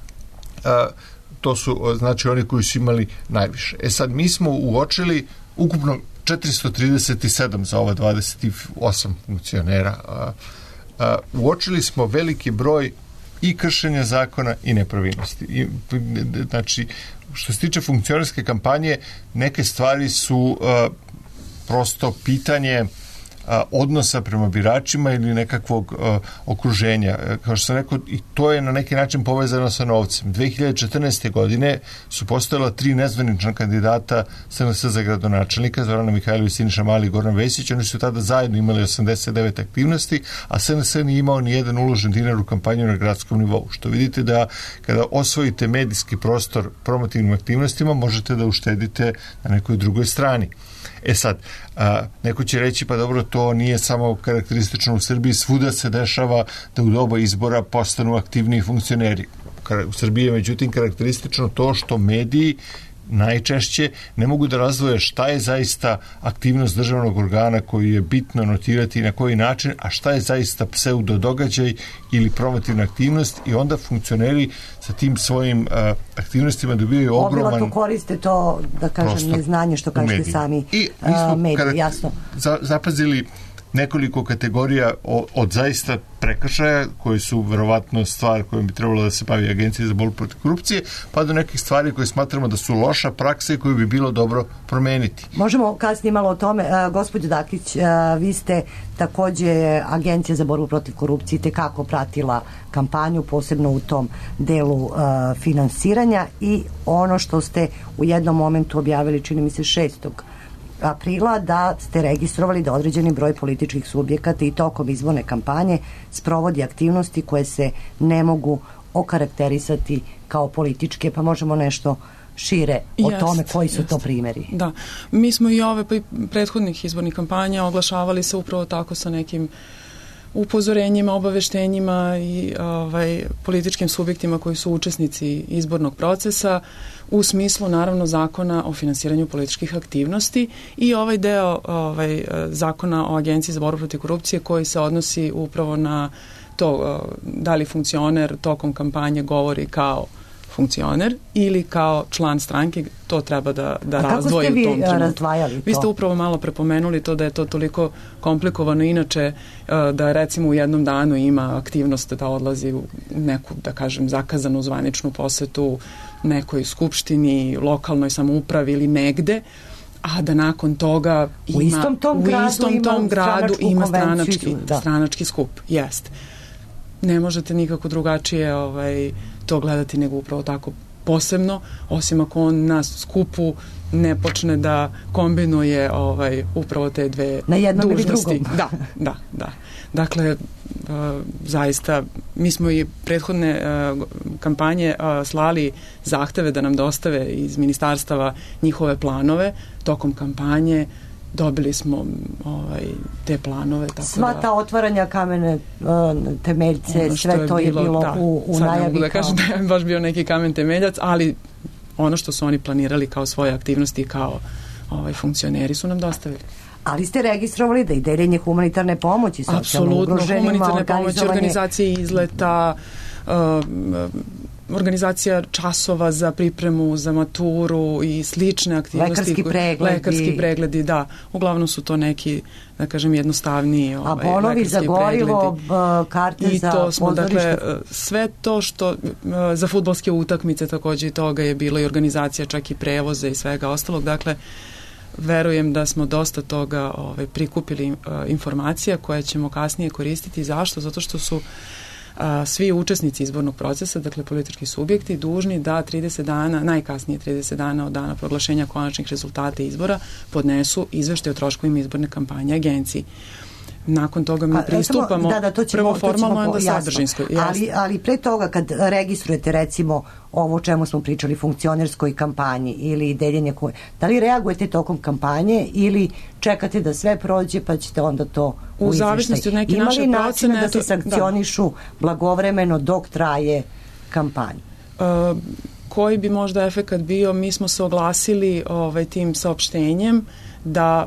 To su, znači, oni koji su imali najviše. E sad, mi smo uočili ukupno četiristo trideset sedam za ova dvadeset osam funkcionera. A, a, uočili smo veliki broj i kršenja zakona i nepravilnosti. I, znači, što se tiče funkcionerske kampanje, neke stvari su a, prosto pitanje odnosa prema biračima ili nekakvog uh, okruženja. Kao što sam rekao, i to je na neki način povezano sa novcem. dve hiljade četrnaeste. godine su postojala tri nezvanična kandidata S N S za gradonačelnika, Zorana Mihajlović, Siniša Mali i Goran Vesić. Oni su tada zajedno imali osamdeset devet aktivnosti, a S N S nije imao ni jedan uložen dinar u kampanju na gradskom nivou. Što vidite da kada osvojite medijski prostor promotivnim aktivnostima, možete da uštedite na nekoj drugoj strani. E sad, a, neko će reći, pa dobro, to nije samo karakteristično u Srbiji, svuda se dešava da u doba izbora postanu aktivniji funkcioneri. U Srbiji je međutim karakteristično to što mediji najčešće ne mogu da razdvoje šta je zaista aktivnost državnog organa koju je bitno notirati na koji način, a šta je zaista pseudo događaj ili promotivna aktivnost, i onda funkcioneri sa tim svojim uh, aktivnostima dobijaju ogroman... Obilato koriste to, da kažem, neznanje, što kažete sami, I mi smo, uh, mediji, kada jasno. Za, zapazili nekoliko kategorija od zaista prekršaja koji su verovatno stvar kojom bi trebalo da se bavi Agencija za borbu protiv korupcije, pa do nekih stvari koje smatramo da su loša praksa i koju bi bilo dobro promeniti. Možemo kasnije malo o tome. Gospođo Dakić, vi ste takođe Agencija za borbu protiv korupcije tekako pratila kampanju, posebno u tom delu finansiranja, i ono što ste u jednom momentu objavili, čini mi se šestog aprila, da ste registrovali da određeni broj političkih subjekata i tokom izborne kampanje sprovodi aktivnosti koje se ne mogu okarakterisati kao političke, pa možemo nešto šire o jest, tome koji su jest. to primeri. Da, mi smo i ove prethodnih izbornih kampanja oglašavali se upravo tako sa nekim upozorenjima, obaveštenjima i ovaj, političkim subjektima koji su učesnici izbornog procesa u smislu naravno zakona o finansiranju političkih aktivnosti i ovaj deo ovaj, zakona o Agenciji za borbu protiv korupcije koji se odnosi upravo na to da li funkcioner tokom kampanje govori kao funkcioner ili kao član stranke, to treba da, da razdvoji u tom trenutku. Kako ste vi razdvajali to? Vi ste upravo malo prepomenuli to da je to toliko komplikovano, inače da recimo u jednom danu ima aktivnost da odlazi u neku, da kažem, zakazanu zvaničnu posetu nekoj skupštini, lokalnoj samoupravi ili negde, a da nakon toga ima, u istom tom u gradu, istom ima, tom gradu ima stranački, da. stranački skup. Jest. Ne možete nikako drugačije ovaj, to gledati nego upravo tako posebno, osim ako on na skupu ne počne da kombinuje ovaj, upravo te dve na jednom dužnosti. Ili drugom. Da, da, da. Dakle, uh, zaista, mi smo i prethodne uh, kampanje uh, slali zahteve da nam dostave iz ministarstava njihove planove. Tokom kampanje dobili smo ovaj, te planove. Tako Sva da, ta otvaranja kamene uh, temeljce, sve to je bilo, bilo da, u, u najavi. Sad ne mogu da kažem da je baš bio neki kamen temeljac, ali ono što su oni planirali kao svoje aktivnosti, kao ovaj, funkcioneri su nam dostavili. Ali ste registrovali da i deljenje humanitarne pomoći socijalno ugroženima, humanitarne pomoći, organizacije izleta, uh, organizacija časova za pripremu za maturu i slične aktivnosti. Lekarski pregledi. Lekarski pregledi, da. Uglavnom su to neki, da kažem, jednostavniji ovaj, a bonovi za gorivo, pregledi. Karte I za to smo, pozorište. Dakle, sve to što za fudbalske utakmice takođe i toga je bilo i organizacija čak i prevoze i svega ostalog. Dakle, verujem da smo dosta toga ovaj, prikupili uh, informacija koje ćemo kasnije koristiti. Zašto? Zato što su uh, svi učesnici izbornog procesa, dakle politički subjekti, dužni da trideset dana, najkasnije trideset dana od dana proglašenja konačnih rezultata izbora podnesu izveštaj o troškovima izborne kampanje agenciji. Nakon toga mi pristupamo da, da, to ćemo, prvo to formalno, ćemo, onda sadržinsko. Ali, ali pre toga kad registrujete recimo ovo o čemu smo pričali, funkcionerskoj kampanji ili deljenje koje, da li reagujete tokom kampanje ili čekate da sve prođe pa ćete onda to u, u zavisnosti od neke Ima naše li načina procene, da se sankcionišu da. blagovremeno dok traje kampanja? Uh, koji bi možda efekat bio? Mi smo se oglasili ovaj, tim saopštenjem da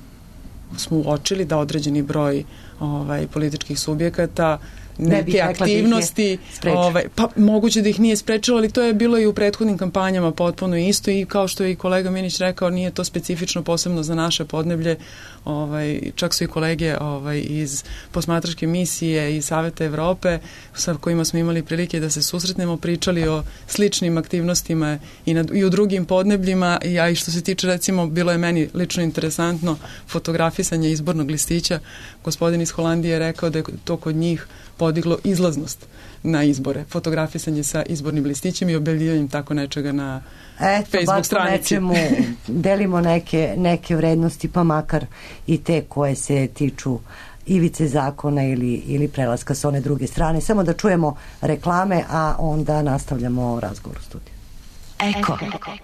smo uočili da određeni broj ovaj, političkih subjekata neke aktivnosti da ovaj, pa moguće da ih nije sprečilo, ali to je bilo i u prethodnim kampanjama potpuno isto i kao što je i kolega Minić rekao, nije to specifično posebno za naše podneblje, ovaj, čak su i kolege ovaj, iz posmatračke misije i Saveta Evrope sa kojima smo imali prilike da se susretnemo, pričali o sličnim aktivnostima i, na, i u drugim podnebljima, i, a i što se tiče recimo, bilo je meni lično interesantno fotografisanje izbornog listića. Gospodin iz Holandije je rekao da je to kod njih podiglo izlaznost na izbore. Fotografisanje sa izbornim listićem i objavljivanjem tako nečega na Eto, Facebook stranici. Nečemu delimo neke, neke vrednosti, pa makar i te koje se tiču ivice zakona ili, ili prelaska sa one druge strane. Samo da čujemo reklame, a onda nastavljamo razgovor u studiju. Eko.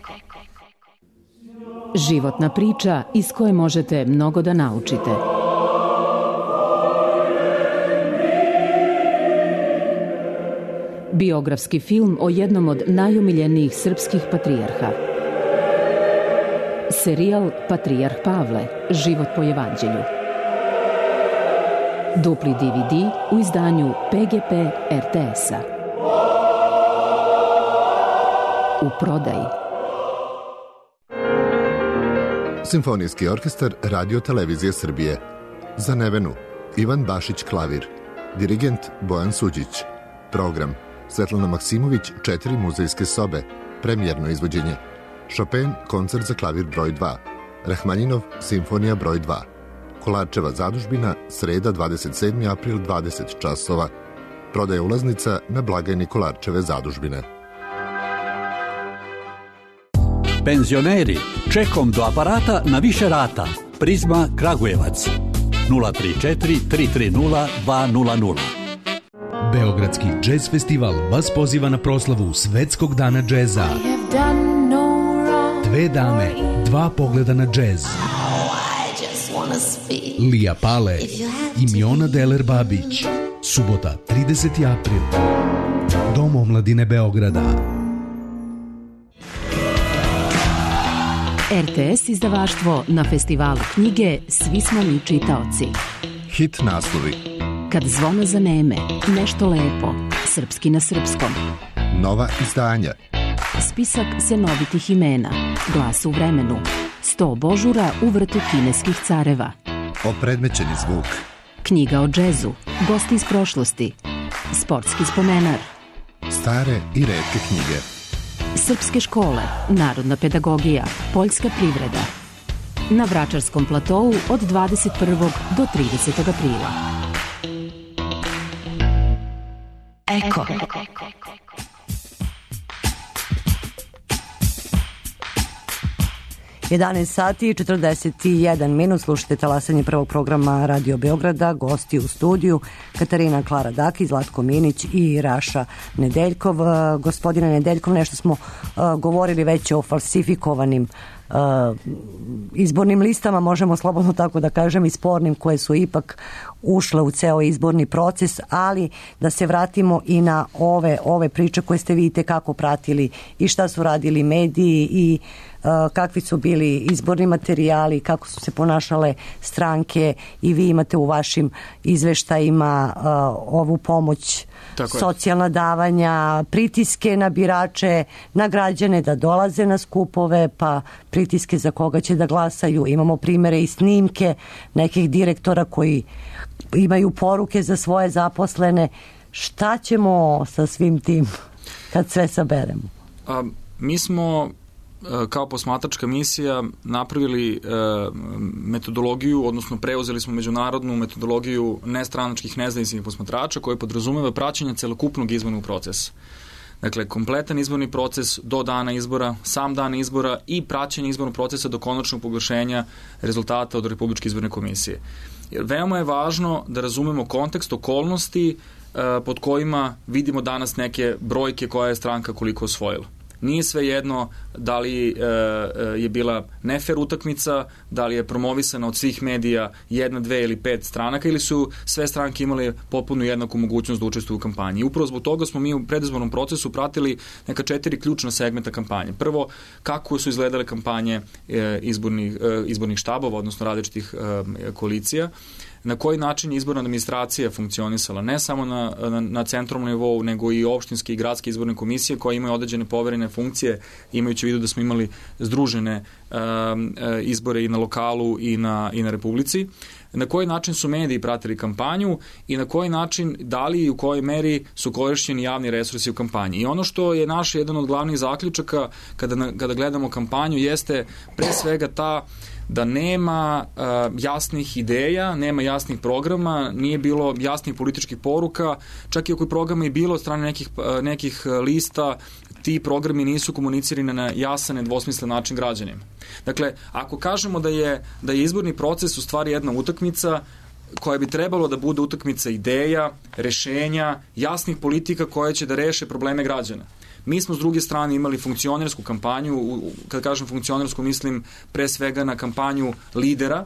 Životna priča iz koje možete mnogo da naučite. Biografski film o jednom od najomiljenijih srpskih patrijarha. Serijal Patrijarh Pavle, život po evanđelju. Dupli D V D u izdanju P G P R T S-a. U prodaji. Simfonijski orkestar Radio Televizije Srbije. Za Nevenu, Ivan Bašić klavir, dirigent Bojan Suđić. Program Svetlana Maksimović, četiri muzejske sobe, premijerno izvođenje. Chopin, koncert za klavir broj dva. Rahmaninov, simfonija broj dva. Kolarčeva zadužbina, sreda dvadeset sedmi april, dvadeset časova. Prodaja ulaznica na blagajni Kolarčeve zadužbine. Penzioneri, čekom do aparata na više rata. Prizma Kragujevac. nula tri četiri tri tri nula dva nula nula. Beogradski džez festival vas poziva na proslavu Svetskog dana džeza. Dve dame, dva pogleda na džez. Lija Pale i Miona Deler Babić. Subota, trideseti april. Dom omladine Beograda. R T S izdavaštvo na festivalu knjige Svi smo mi čitaoci. Hit naslovi. Kad zvona zaneme, nešto lepo, srpski na srpskom. Nova izdanja. Spisak senovitih imena, Glas u vremenu, sto božura u vrtu kineskih careva. Opredmećeni zvuk. Knjiga o džezu, gosti iz prošlosti, sportski spomenar. Stare i retke knjige. Srpske škole, narodna pedagogija, poljska privreda. Na Vračarskom platovu od dvadeset prvog do tridesetog aprila. Eko. jedanaest sati i četrdeset jedan minut, slušate talasanje prvog programa Radio Beograda, gosti u studiju Katarina Klara Dakić, Zlatko Minić i Raša Nedeljkov. Gospodine Nedeljkov, nešto smo govorili već o falsifikovanim izbornim listama, možemo slobodno tako da kažem, i spornim, koje su ipak ušle u ceo izborni proces, ali da se vratimo i na ove, ove priče koje ste vi itekako pratili i šta su radili mediji i uh, kakvi su bili izborni materijali, kako su se ponašale stranke, i vi imate u vašim izveštajima uh, ovu pomoć, socijalna davanja, pritiske na birače, na građane da dolaze na skupove, pa pritiske za koga će da glasaju. Imamo primere i snimke nekih direktora koji imaju poruke za svoje zaposlene. Šta ćemo sa svim tim kad sve saberemo? A, mi smo kao posmatračka misija napravili e, metodologiju, odnosno preuzeli smo međunarodnu metodologiju nestranačkih nezavisnih posmatrača koji podrazumeva praćenje celokupnog izbornog procesa. Dakle, kompletan izborni proces do dana izbora, sam dan izbora i praćenje izbornog procesa do konačnog proglašenja rezultata od Republičke izborne komisije. Jer veoma je važno da razumemo kontekst, okolnosti e, pod kojima vidimo danas neke brojke koja je stranka koliko osvojila. Nije sve jedno da li e, je bila nefer utakmica, da li je promovisana od svih medija jedna, dve ili pet stranaka, ili su sve stranke imale potpuno jednaku mogućnost da učestvuju u kampanji. I upravo zbog toga smo mi u predizbornom procesu pratili neka četiri ključna segmenta kampanje. Prvo, kako su izgledale kampanje e, izbornih, e, izbornih štabova, odnosno različitih e, koalicija, na koji način izborna administracija funkcionisala, ne samo na, na, na centralnom nivou, nego i opštinske i gradske izborne komisije koje imaju određene poverene funkcije, imajući u vidu da smo imali združene uh, izbore i na lokalu i na, i na Republici. Na koji način su mediji pratili kampanju i na koji način, da li i u kojoj meri su korišćeni javni resursi u kampanji. I ono što je naš jedan od glavnih zaključaka kada, kada gledamo kampanju jeste pre svega ta da nema uh, jasnih ideja, nema jasnih programa, nije bilo jasnih političkih poruka, čak i ako je programa i bilo od strane nekih, uh, nekih lista, ti programi nisu komunicirani na jasan i dvosmislen način građanima. Dakle, ako kažemo da je, da je izborni proces u stvari jedna utakmica koja bi trebalo da bude utakmica ideja, rešenja, jasnih politika koje će da reše probleme građana. Mi smo s druge strane imali funkcionersku kampanju, kad kažem funkcionersku mislim pre svega na kampanju lidera,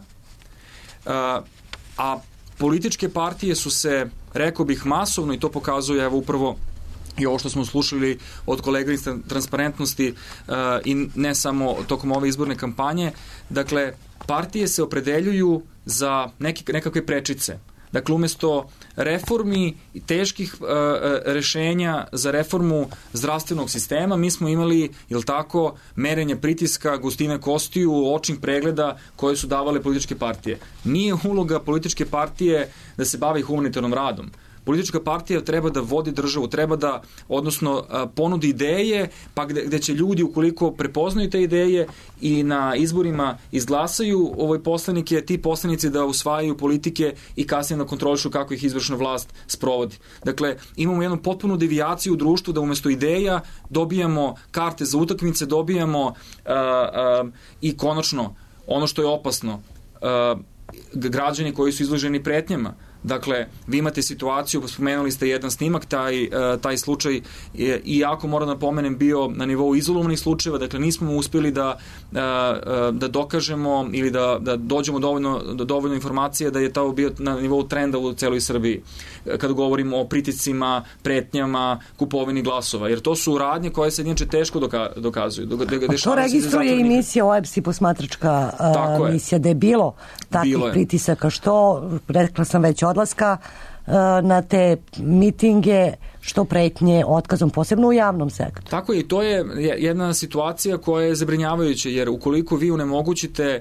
a političke partije su se, rekao bih, masovno, i to pokazuje evo upravo i ovo što smo slušali od kolega iz Transparentnosti uh, i ne samo tokom ove izborne kampanje, dakle, partije se opredeljuju za neke, nekakve prečice. Dakle, umesto reformi i teških uh, rešenja za reformu zdravstvenog sistema, mi smo imali, jel tako, merenje pritiska, gustine kostiju, očnih pregleda koje su davale političke partije. Nije uloga političke partije da se bavi humanitarnom radom. Politička partija treba da vodi državu, treba da, odnosno, ponudi ideje, pa gde, gde će ljudi, ukoliko prepoznaju te ideje i na izborima izglasaju ovoj poslanike, ti poslanici da usvajaju politike i kasnije da kontrolišu kako ih izvršna vlast sprovodi. Dakle, imamo jednu potpunu devijaciju u društvu da umesto ideja dobijamo karte za utakmice, dobijamo uh, uh, i konačno, ono što je opasno, uh, građani koji su izloženi pretnjama. Dakle, vi imate situaciju, spomenuli ste jedan snimak, taj, taj slučaj je, iako moram da pomenem, bio na nivou izolovanih slučajeva, dakle nismo uspjeli da, da dokažemo ili da, da dođemo dovoljno, do dovoljno informacije da je to bio na nivou trenda u celoj Srbiji, kada govorimo o pritiscima, pretnjama, kupovini glasova, jer to su radnje koje se inače teško doka, dokazuju. Do, de, to registruje i misija O E B S I posmatračka uh, misija, da je bilo takvih bilo pritisaka, što, rekla sam već, odlaska na te mitinge, što pretnje otkazom, posebno u javnom sektoru. Tako je, i to je jedna situacija koja je zabrinjavajuća, jer ukoliko vi onemogućite,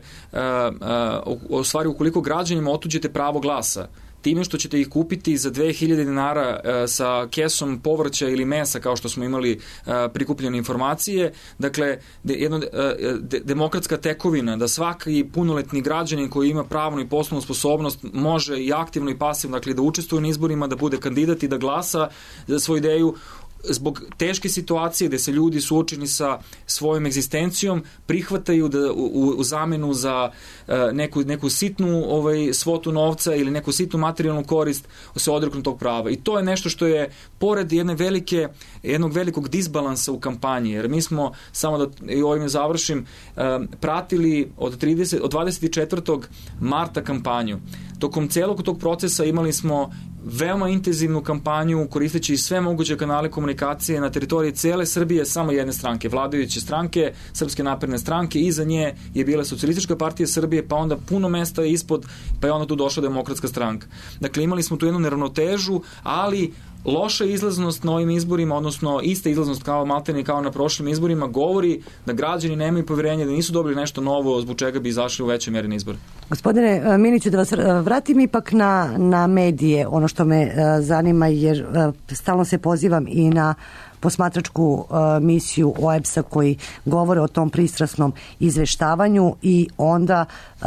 u stvari ukoliko građanima otuđete pravo glasa, time što ćete ih kupiti za dve hiljade dinara e, sa kesom povrća ili mesa, kao što smo imali e, prikupljene informacije, dakle, de, jedno, e, de, demokratska tekovina, da svaki punoletni građanin koji ima pravnu i poslovnu sposobnost može i aktivno i pasivno, dakle, da učestvuje na izborima, da bude kandidat i da glasa za svoju ideju, zbog teške situacije gde se ljudi suočeni sa svojom egzistencijom prihvataju da u, u zamenu za uh, neku, neku sitnu ovaj, svotu novca ili neku sitnu materijalnu korist se odreknu tog prava. I to je nešto što je pored jedne velike, jednog velikog disbalansa u kampanji, jer mi smo, samo da i ovim završim, uh, pratili od, trideset, od dvadeset četvrtog marta kampanju. Tokom celog tog procesa imali smo veoma intenzivnu kampanju koristeći sve moguće kanale komunikacije na teritoriji cele Srbije, samo jedne stranke, vladajuće stranke, Srpske napredne stranke, iza nje je bila Socijalistička partija Srbije, pa onda puno mesta ispod, pa je onda tu došla Demokratska stranka. Dakle, imali smo tu jednu neravnotežu, ali loša izlaznost na ovim izborima, odnosno ista izlaznost kao maltene kao na prošlim izborima, govori da građani nemaju poverenja, da nisu dobili nešto novo zbog čega bi izašli u većoj meri na izbore. Gospodine Miniću, da vas vratim ipak na, na medije, ono što me zanima, jer stalno se pozivam i na posmatračku uh, misiju O E B S-a koji govore o tom pristrasnom izveštavanju i onda uh,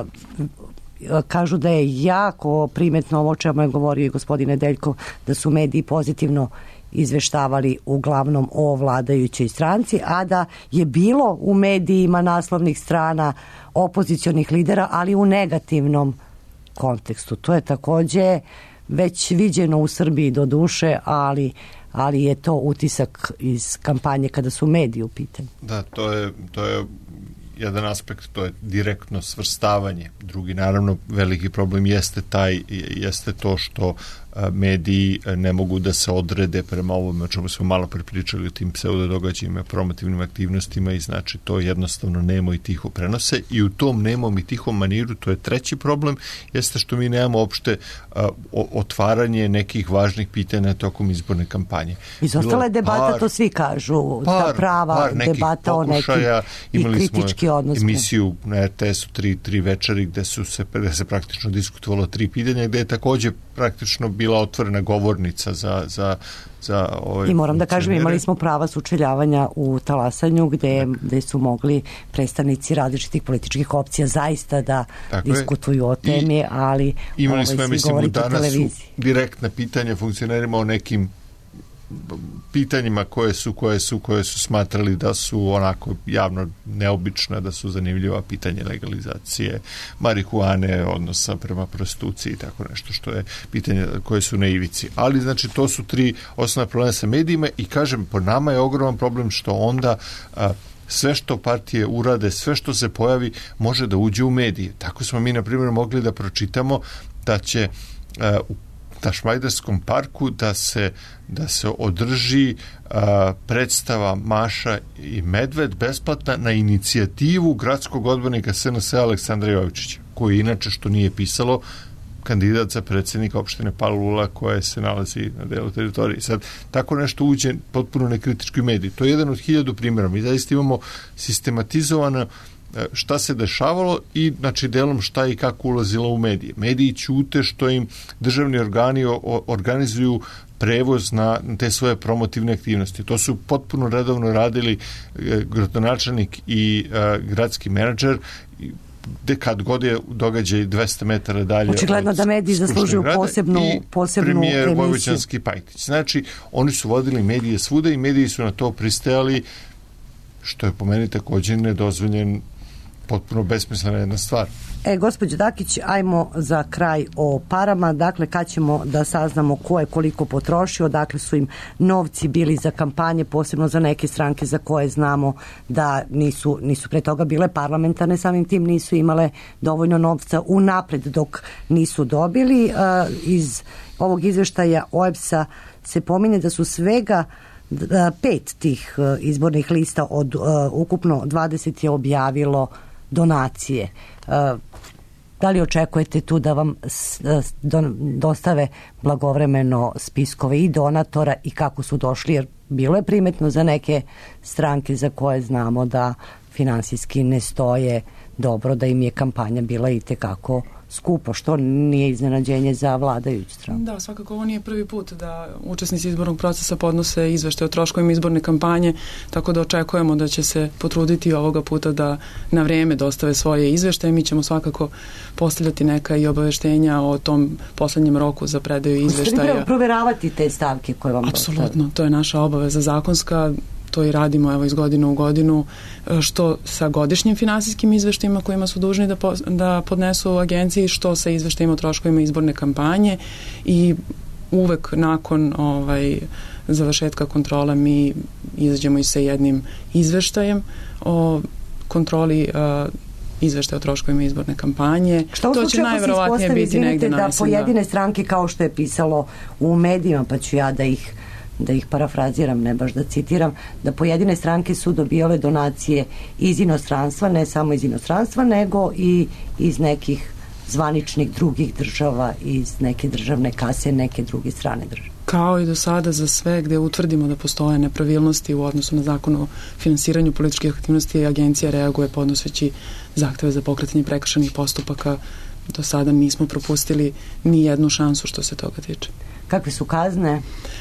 kažu da je jako primetno ovo o čemu je govorio i gospodin Nedeljkov, da su mediji pozitivno izveštavali uglavnom o vladajućoj stranci, a da je bilo u medijima naslovnih strana opozicionih lidera, ali u negativnom kontekstu. To je takođe već viđeno u Srbiji do duše, ali ali je to utisak iz kampanje kada su mediji u pitanju. Da, to je, to je jedan aspekt, to je direktno svrstavanje. Drugi, naravno, veliki problem jeste taj, jeste to što mediji ne mogu da se odrede prema ovome o čemu smo malo prepričali o tim pseudodogađajima, promotivnim aktivnostima i znači to jednostavno nemo i tiho prenose i u tom nemom i tihom maniru, to je treći problem, jeste što mi nemamo uopšte a, o, otvaranje nekih važnih pitanja tokom izborne kampanje. Izostala je debata, par, to svi kažu, par, ta prava par debata o nekim i kritički odnos. Imali smo emisiju na R T S-u tri, tri večeri gde su se, gde se praktično diskutovalo tri pitanja, gde je takođe praktično bila otvorena govornica za, za, za ovaj. I moram da kažem, imali smo prava sučeljavanja u talasanju gde, gde su mogli predstavnici različitih političkih opcija zaista da tako diskutuju je. O temi, I ali imali ovaj, smo, ja mislim, danas su direktna pitanja funkcionerima o nekim pitanjima koje su, koje su, koje su smatrali da su onako javno neobična, da su zanimljiva pitanje legalizacije marihuane, odnosa prema prostituciji i tako nešto, što je pitanje koje su na ivici. Ali, znači, to su tri osnovna problema sa medijima i, kažem, po nama je ogroman problem što onda a, sve što partije urade, sve što se pojavi, može da uđe u medije. Tako smo mi, na primjer, mogli da pročitamo da će a, u Tašmajdarskom parku da se, da se održi a, predstava Maša i Medved besplatna na inicijativu gradskog odbornika S N S Aleksandra Jovičića, koji inače, što nije pisalo, kandidat za predsjednika opštine Palilula koja se nalazi na delu teritorije. Sad, tako nešto uđe potpuno nekritički mediji. To je jedan od hiljadu primjera. Mi zaista imamo sistematizovano šta se dešavalo i, znači, delom šta i kako ulazilo u medije. Mediji ćute što im državni organi organizuju prevoz na te svoje promotivne aktivnosti. To su potpuno redovno radili gradonačelnik i uh, gradski menadžer, gde kad god je događaj dvesta metara dalje. Očigledno da mediji zaslužuju posebnu, posebnu emisiju. I premijer Vojvođanski Pajtić. Znači, oni su vodili medije svuda i mediji su na to pristajali, što je po meni također nedozvoljen, potpuno besmislena jedna stvar. E, gospođo Dakić, ajmo za kraj o parama. Dakle, kad ćemo da saznamo ko je koliko potrošio, dakle su im novci bili za kampanje, posebno za neke stranke za koje znamo da nisu, nisu pre toga bile parlamentarne, samim tim nisu imale dovoljno novca unapred dok nisu dobili. E, iz ovog izveštaja O E B S-a se pominje da su svega pet tih izbornih lista od uh, ukupno dvadeset je objavilo donacije. Uh, da li očekujete tu da vam s, do, dostave blagovremeno spiskove i donatora i kako su došli, jer bilo je primetno za neke stranke za koje znamo da finansijski ne stoje dobro, da im je kampanja bila i tekako skupo, što nije iznenađenje za vladajuću stranu. Da, svakako ovo nije prvi put da učesnici izbornog procesa podnose izveštaje o troškovima izborne kampanje, tako da očekujemo da će se potruditi ovoga puta da na vrijeme dostave svoje izveštaje. Mi ćemo svakako postavljati neka i obaveštenja o tom poslednjem roku za predaju izveštaja. Ste li proveravati te stavke koje vam dostave? Apsolutno, to je naša obaveza zakonska. To i radimo evo iz godine u godinu, što sa godišnjim finansijskim izveštajima kojima su dužni da, po, da podnesu agenciji, što sa izveštajima o troškovima izborne kampanje i uvek nakon ovaj, završetka kontrola mi izađemo i sa jednim izveštajem o kontroli uh, izveštaja o troškovima izborne kampanje. Što to će najverovatnije biti negde na jesen. Da pojedine stranke, kao što je pisalo u medijima, pa ću ja da ih da ih parafraziram, ne baš da citiram, da pojedine stranke su dobijale donacije iz inostranstva, ne samo iz inostranstva, nego i iz nekih zvaničnih drugih država, iz neke državne kase, neke druge strane države. Kao i do sada za sve gde utvrdimo da postoje nepravilnosti u odnosu na zakon o finansiranju političkih aktivnosti, agencija reaguje podnoseći zahteve za pokretanje prekršajnih postupaka. Do sada nismo propustili ni jednu šansu što se toga tiče. Kakve su kazne?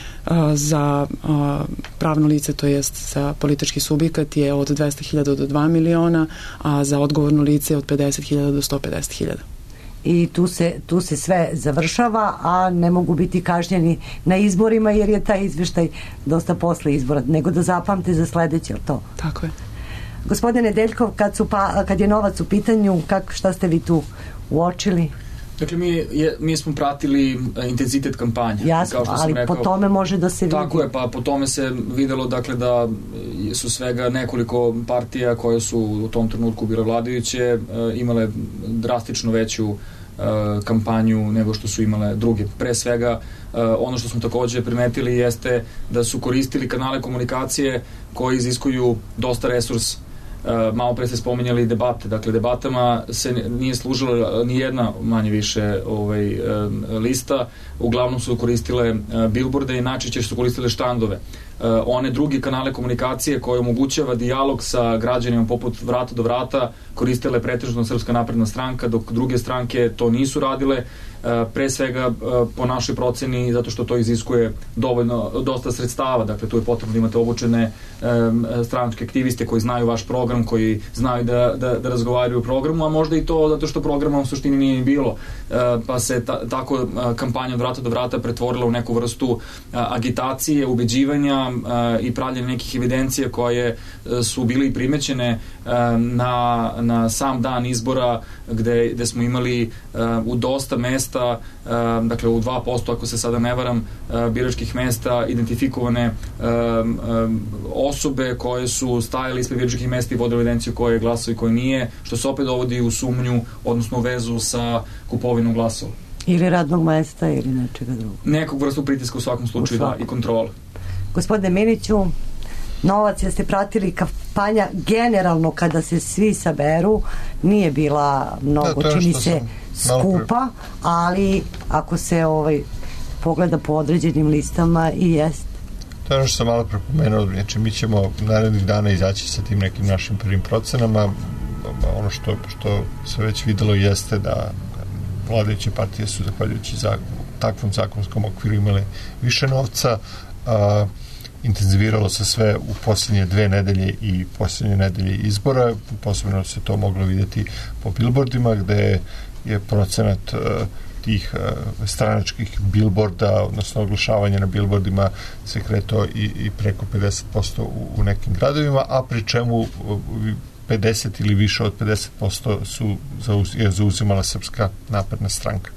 Za pravno lice, to jest za politički subjekat je od dvesta hiljada do dva miliona, a za odgovorno lice od pedeset hiljada do sto pedeset hiljada. I tu se, tu se sve završava, a ne mogu biti kažnjeni na izborima jer je taj izveštaj dosta posle izbora, nego da zapamte za sledeće, je li to? Tako je. Gospodine Nedeljkov, kad, su pa, kad je novac u pitanju, kak, šta ste vi tu uočili? Dakle, mi, je, mi smo pratili intenzitet kampanje. Jasno, kao što ali sam rekao, po tome može da se vidi. Tako je, pa po tome se videlo dakle, da su svega nekoliko partija koje su u tom trenutku bile vladajuće imale drastično veću kampanju nego što su imale druge. Pre svega, ono što smo takođe primetili jeste da su koristili kanale komunikacije koji iziskuju dosta resursa. Uh, malo pre ste spominjali debate, dakle debatama se nije služila ni jedna manje više ovaj, um, lista, uglavnom su koristile uh, billboarde i najčešće su koristile štandove. Uh, one druge kanale komunikacije koje omogućava dijalog sa građanima poput vrata do vrata koristile pretežno Srpska napredna stranka, dok druge stranke to nisu radile, uh, pre svega uh, po našoj proceni zato što to iziskuje dovoljno, dosta sredstava, dakle tu je potrebno da imate obučene um, stranačke aktiviste koji znaju vaš program, koji znaju da, da, da razgovaraju o programu, a možda i to zato što programa u suštini nije bilo, uh, pa se ta, tako uh, kampanja od vrata do vrata pretvorila u neku vrstu uh, agitacije, ubeđivanja i pravljenje nekih evidencija koje su bili primećene na, na sam dan izbora gde, gde smo imali u dosta mesta, dakle u dva posto ako se sada ne varam, biračkih mesta identifikovane osobe koje su stajali ispred biračkih mesta i vodili evidenciju koje je glasao i koje nije, što se opet dovodi u sumnju, odnosno u vezu sa kupovinom glasova. Ili radnog mesta ili nečega drugog. Nekog vrstu pritiska u svakom slučaju, da, i kontrola. Gospodine Miniću, novac, jeste pratili kampanja generalno kada se svi saberu nije bila mnogo, da, čini se skupa, ali ako se ovaj pogleda po određenim listama i jest. To je ono što sam malo prepomenuo, znači mi ćemo narednih dana izaći sa tim nekim našim prvim procenama. Ono što, što se već videlo jeste da vladajuće partije su zahvaljujući za takvom zakonskom okviru imale više novca, a, intenziviralo se sve u posljednje dve nedelje i posljednje nedelje izbora, posebno se to moglo vidjeti po billboardima gde je procenat a, tih uh, stranačkih billboarda, odnosno oglašavanja na billboardima se kretao i, i preko pedeset posto u, u nekim gradovima, a pri čemu uh, pedeset ili više od pedeset posto su zauz, je zauzimala Srpska napredna stranka.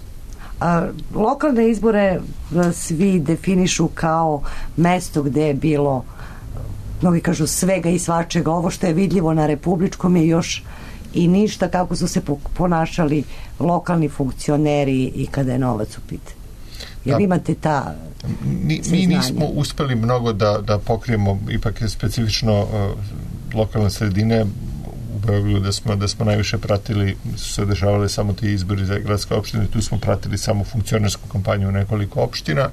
A, lokalne izbore svi definišu kao mesto gde je bilo, mnogi kažu svega i svačega, ovo što je vidljivo na republičkom je još i ništa, kako su se ponašali lokalni funkcioneri i kada je novac u pitanju. Jer imate ta mi, mi nismo uspeli mnogo da, da pokrijemo, ipak je specifično uh, lokalne sredine u Beogradu da smo, da smo najviše pratili, su se dešavali samo ti izbori za gradske opštine, tu smo pratili samo funkcionersku kampanju u nekoliko opština,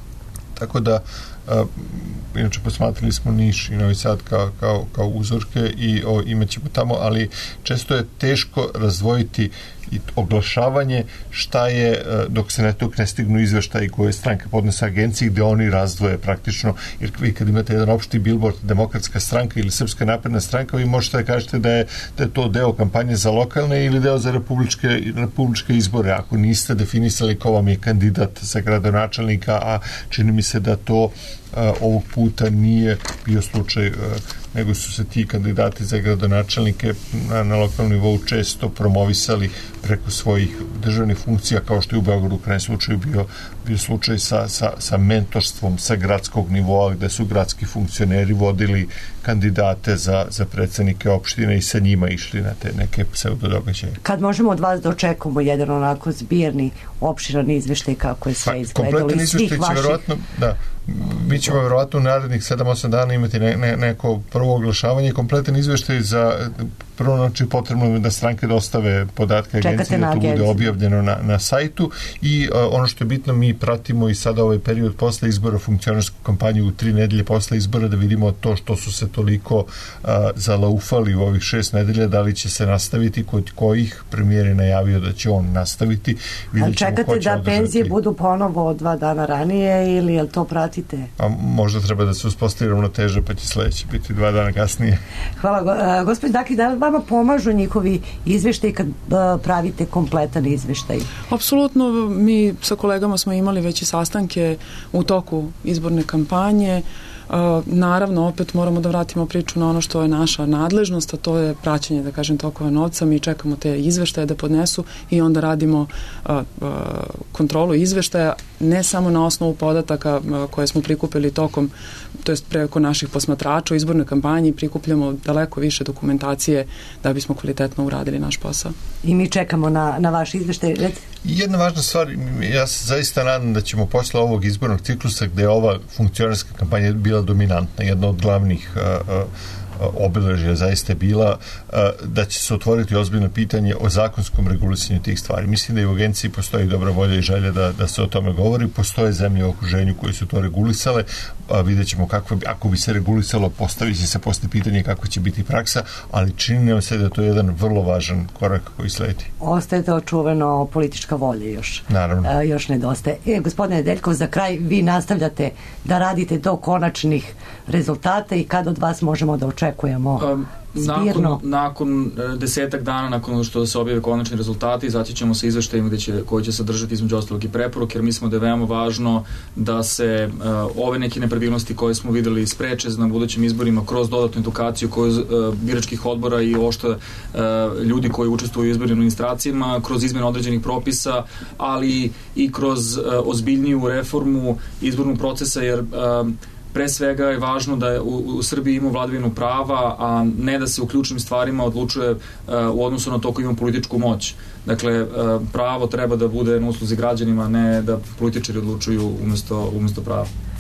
tako da Uh, inače posmatrali smo Niš i Novi Sad kao, kao, kao uzorke i o, imat ćemo tamo, ali često je teško razdvojiti i oglašavanje šta je, dok se ne tok ne stignu izveštaji koje stranke podnese agenciji gde oni razdvoje praktično, jer vi kad imate jedan opšti billboard Demokratska stranka ili Srpska napredna stranka, vi možete da kažete da je, da je to deo kampanje za lokalne ili deo za republičke, republičke izbore, ako niste definisali ko vam je kandidat za gradonačelnika, a čini mi se da to Uh, ovog puta nije bio slučaj, uh, nego su se ti kandidati za gradonačelnike na, na lokalnom nivou često promovisali preko svojih državnih funkcija, kao što je u Beogradu u krajnjem slučaju bio, bio slučaj sa, sa, sa mentorstvom sa gradskog nivoa, gde su gradski funkcioneri vodili kandidate za, za predsednike opštine i sa njima išli na te neke pseudodogađaje. Kad možemo od vas da očekujemo jedan onako zbirni, opširan izveštaj kako je sve pa, izgledalo iz svih vaših... Verovatno, da, mi ćemo verovatno u narednih sedam osam dana imati ne, ne, neko prvo oglašavanje i kompletan izveštaj za prvo, znači potrebno da stranke dostave podatke agencije, da to bude objavljeno na, na sajtu i uh, ono što je bitno, mi pratimo i sada ovaj period posle izbora funkcionersku kampanju u tri nedelje posle izbora, da vidimo to što su se toliko uh, zalaufali u ovih šest nedelja, da li će se nastaviti, kod kojih premijer je najavio da će on nastaviti. A čekate da penzije budu ponovo dva dana ranije ili jel to pratite? A možda treba da se uspostavi ravnoteža, pa će sledeće biti dva dana kasnije. Hvala. Uh, gospodin Daki, da li vama pomažu njihovi izveštaji kad uh, pravite kompletan izveštaj? Apsolutno, mi sa kolegama smo imali već i sastanke u toku izborne kampanje. Uh, naravno, opet moramo da vratimo priču na ono što je naša nadležnost, a to je praćenje, da kažem, tokova novca. Mi čekamo te izveštaje da podnesu i onda radimo uh, uh, kontrolu izveštaja, ne samo na osnovu podataka uh, koje smo prikupili tokom, to jest preko naših posmatrača u izbornoj kampanji, prikupljamo daleko više dokumentacije da bismo kvalitetno uradili naš posao. I mi čekamo na, na vaš izveštaj. Jedna važna stvar, ja se zaista nadam da ćemo posle ovog izbornog ciklusa, gde je ova funkcionerska kampanja bila dominantna, jedna od glavnih uh, uh, obeležja zaista je bila da će se otvoriti ozbiljno pitanje o zakonskom regulisanju tih stvari. Mislim da i u agenciji postoji dobra volja i želja da, da se o tome govori. Postoje zemlje u okruženju koje su to regulisale. A vidjet ćemo kako, ako bi se regulisalo, postavit će se posle pitanje kako će biti praksa, ali čini nam se da je to jedan vrlo važan korak koji sledi. Ostaje to čuveno politička volja još. Naravno. A, još nedostaje. E, gospodine Nedeljkov, za kraj vi nastavljate da radite do konačnih rezultata i kad od vas možemo da očekujemo um, nakon, nakon desetak dana nakon što se objave konačni rezultati, izaći ćemo sa izveštajima gde će, koji će sadržati između ostalog i preporuke, jer mislimo da je veoma važno da se uh, ove neke nepravilnosti koje smo videli spreče na budućim izborima kroz dodatnu edukaciju kroz uh, biračkih odbora i ošta uh, ljudi koji učestvuju u izbornim administracijama, kroz izmjenu određenih propisa, ali i kroz uh, ozbiljniju reformu izbornog procesa, jer uh, pre svega je važno da u, u Srbiji ima vladavinu prava, a ne da se u ključnim stvarima odlučuje uh, u odnosu na to ko ima političku moć. Dakle, uh, pravo treba da bude na usluzi građanima, ne da političari odlučuju umesto, umesto prava.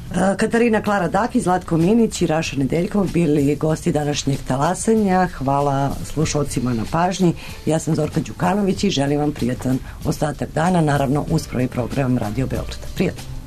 Katarina Klara Dakić, Zlatko Minić i Raša Nedeljkov bili gosti današnjeg talasanja. Hvala slušalcima na pažnji. Ja sam Zorka Đukanović i želim vam prijatan ostatak dana, naravno uz prvi program Radio Beograda. Prijatno.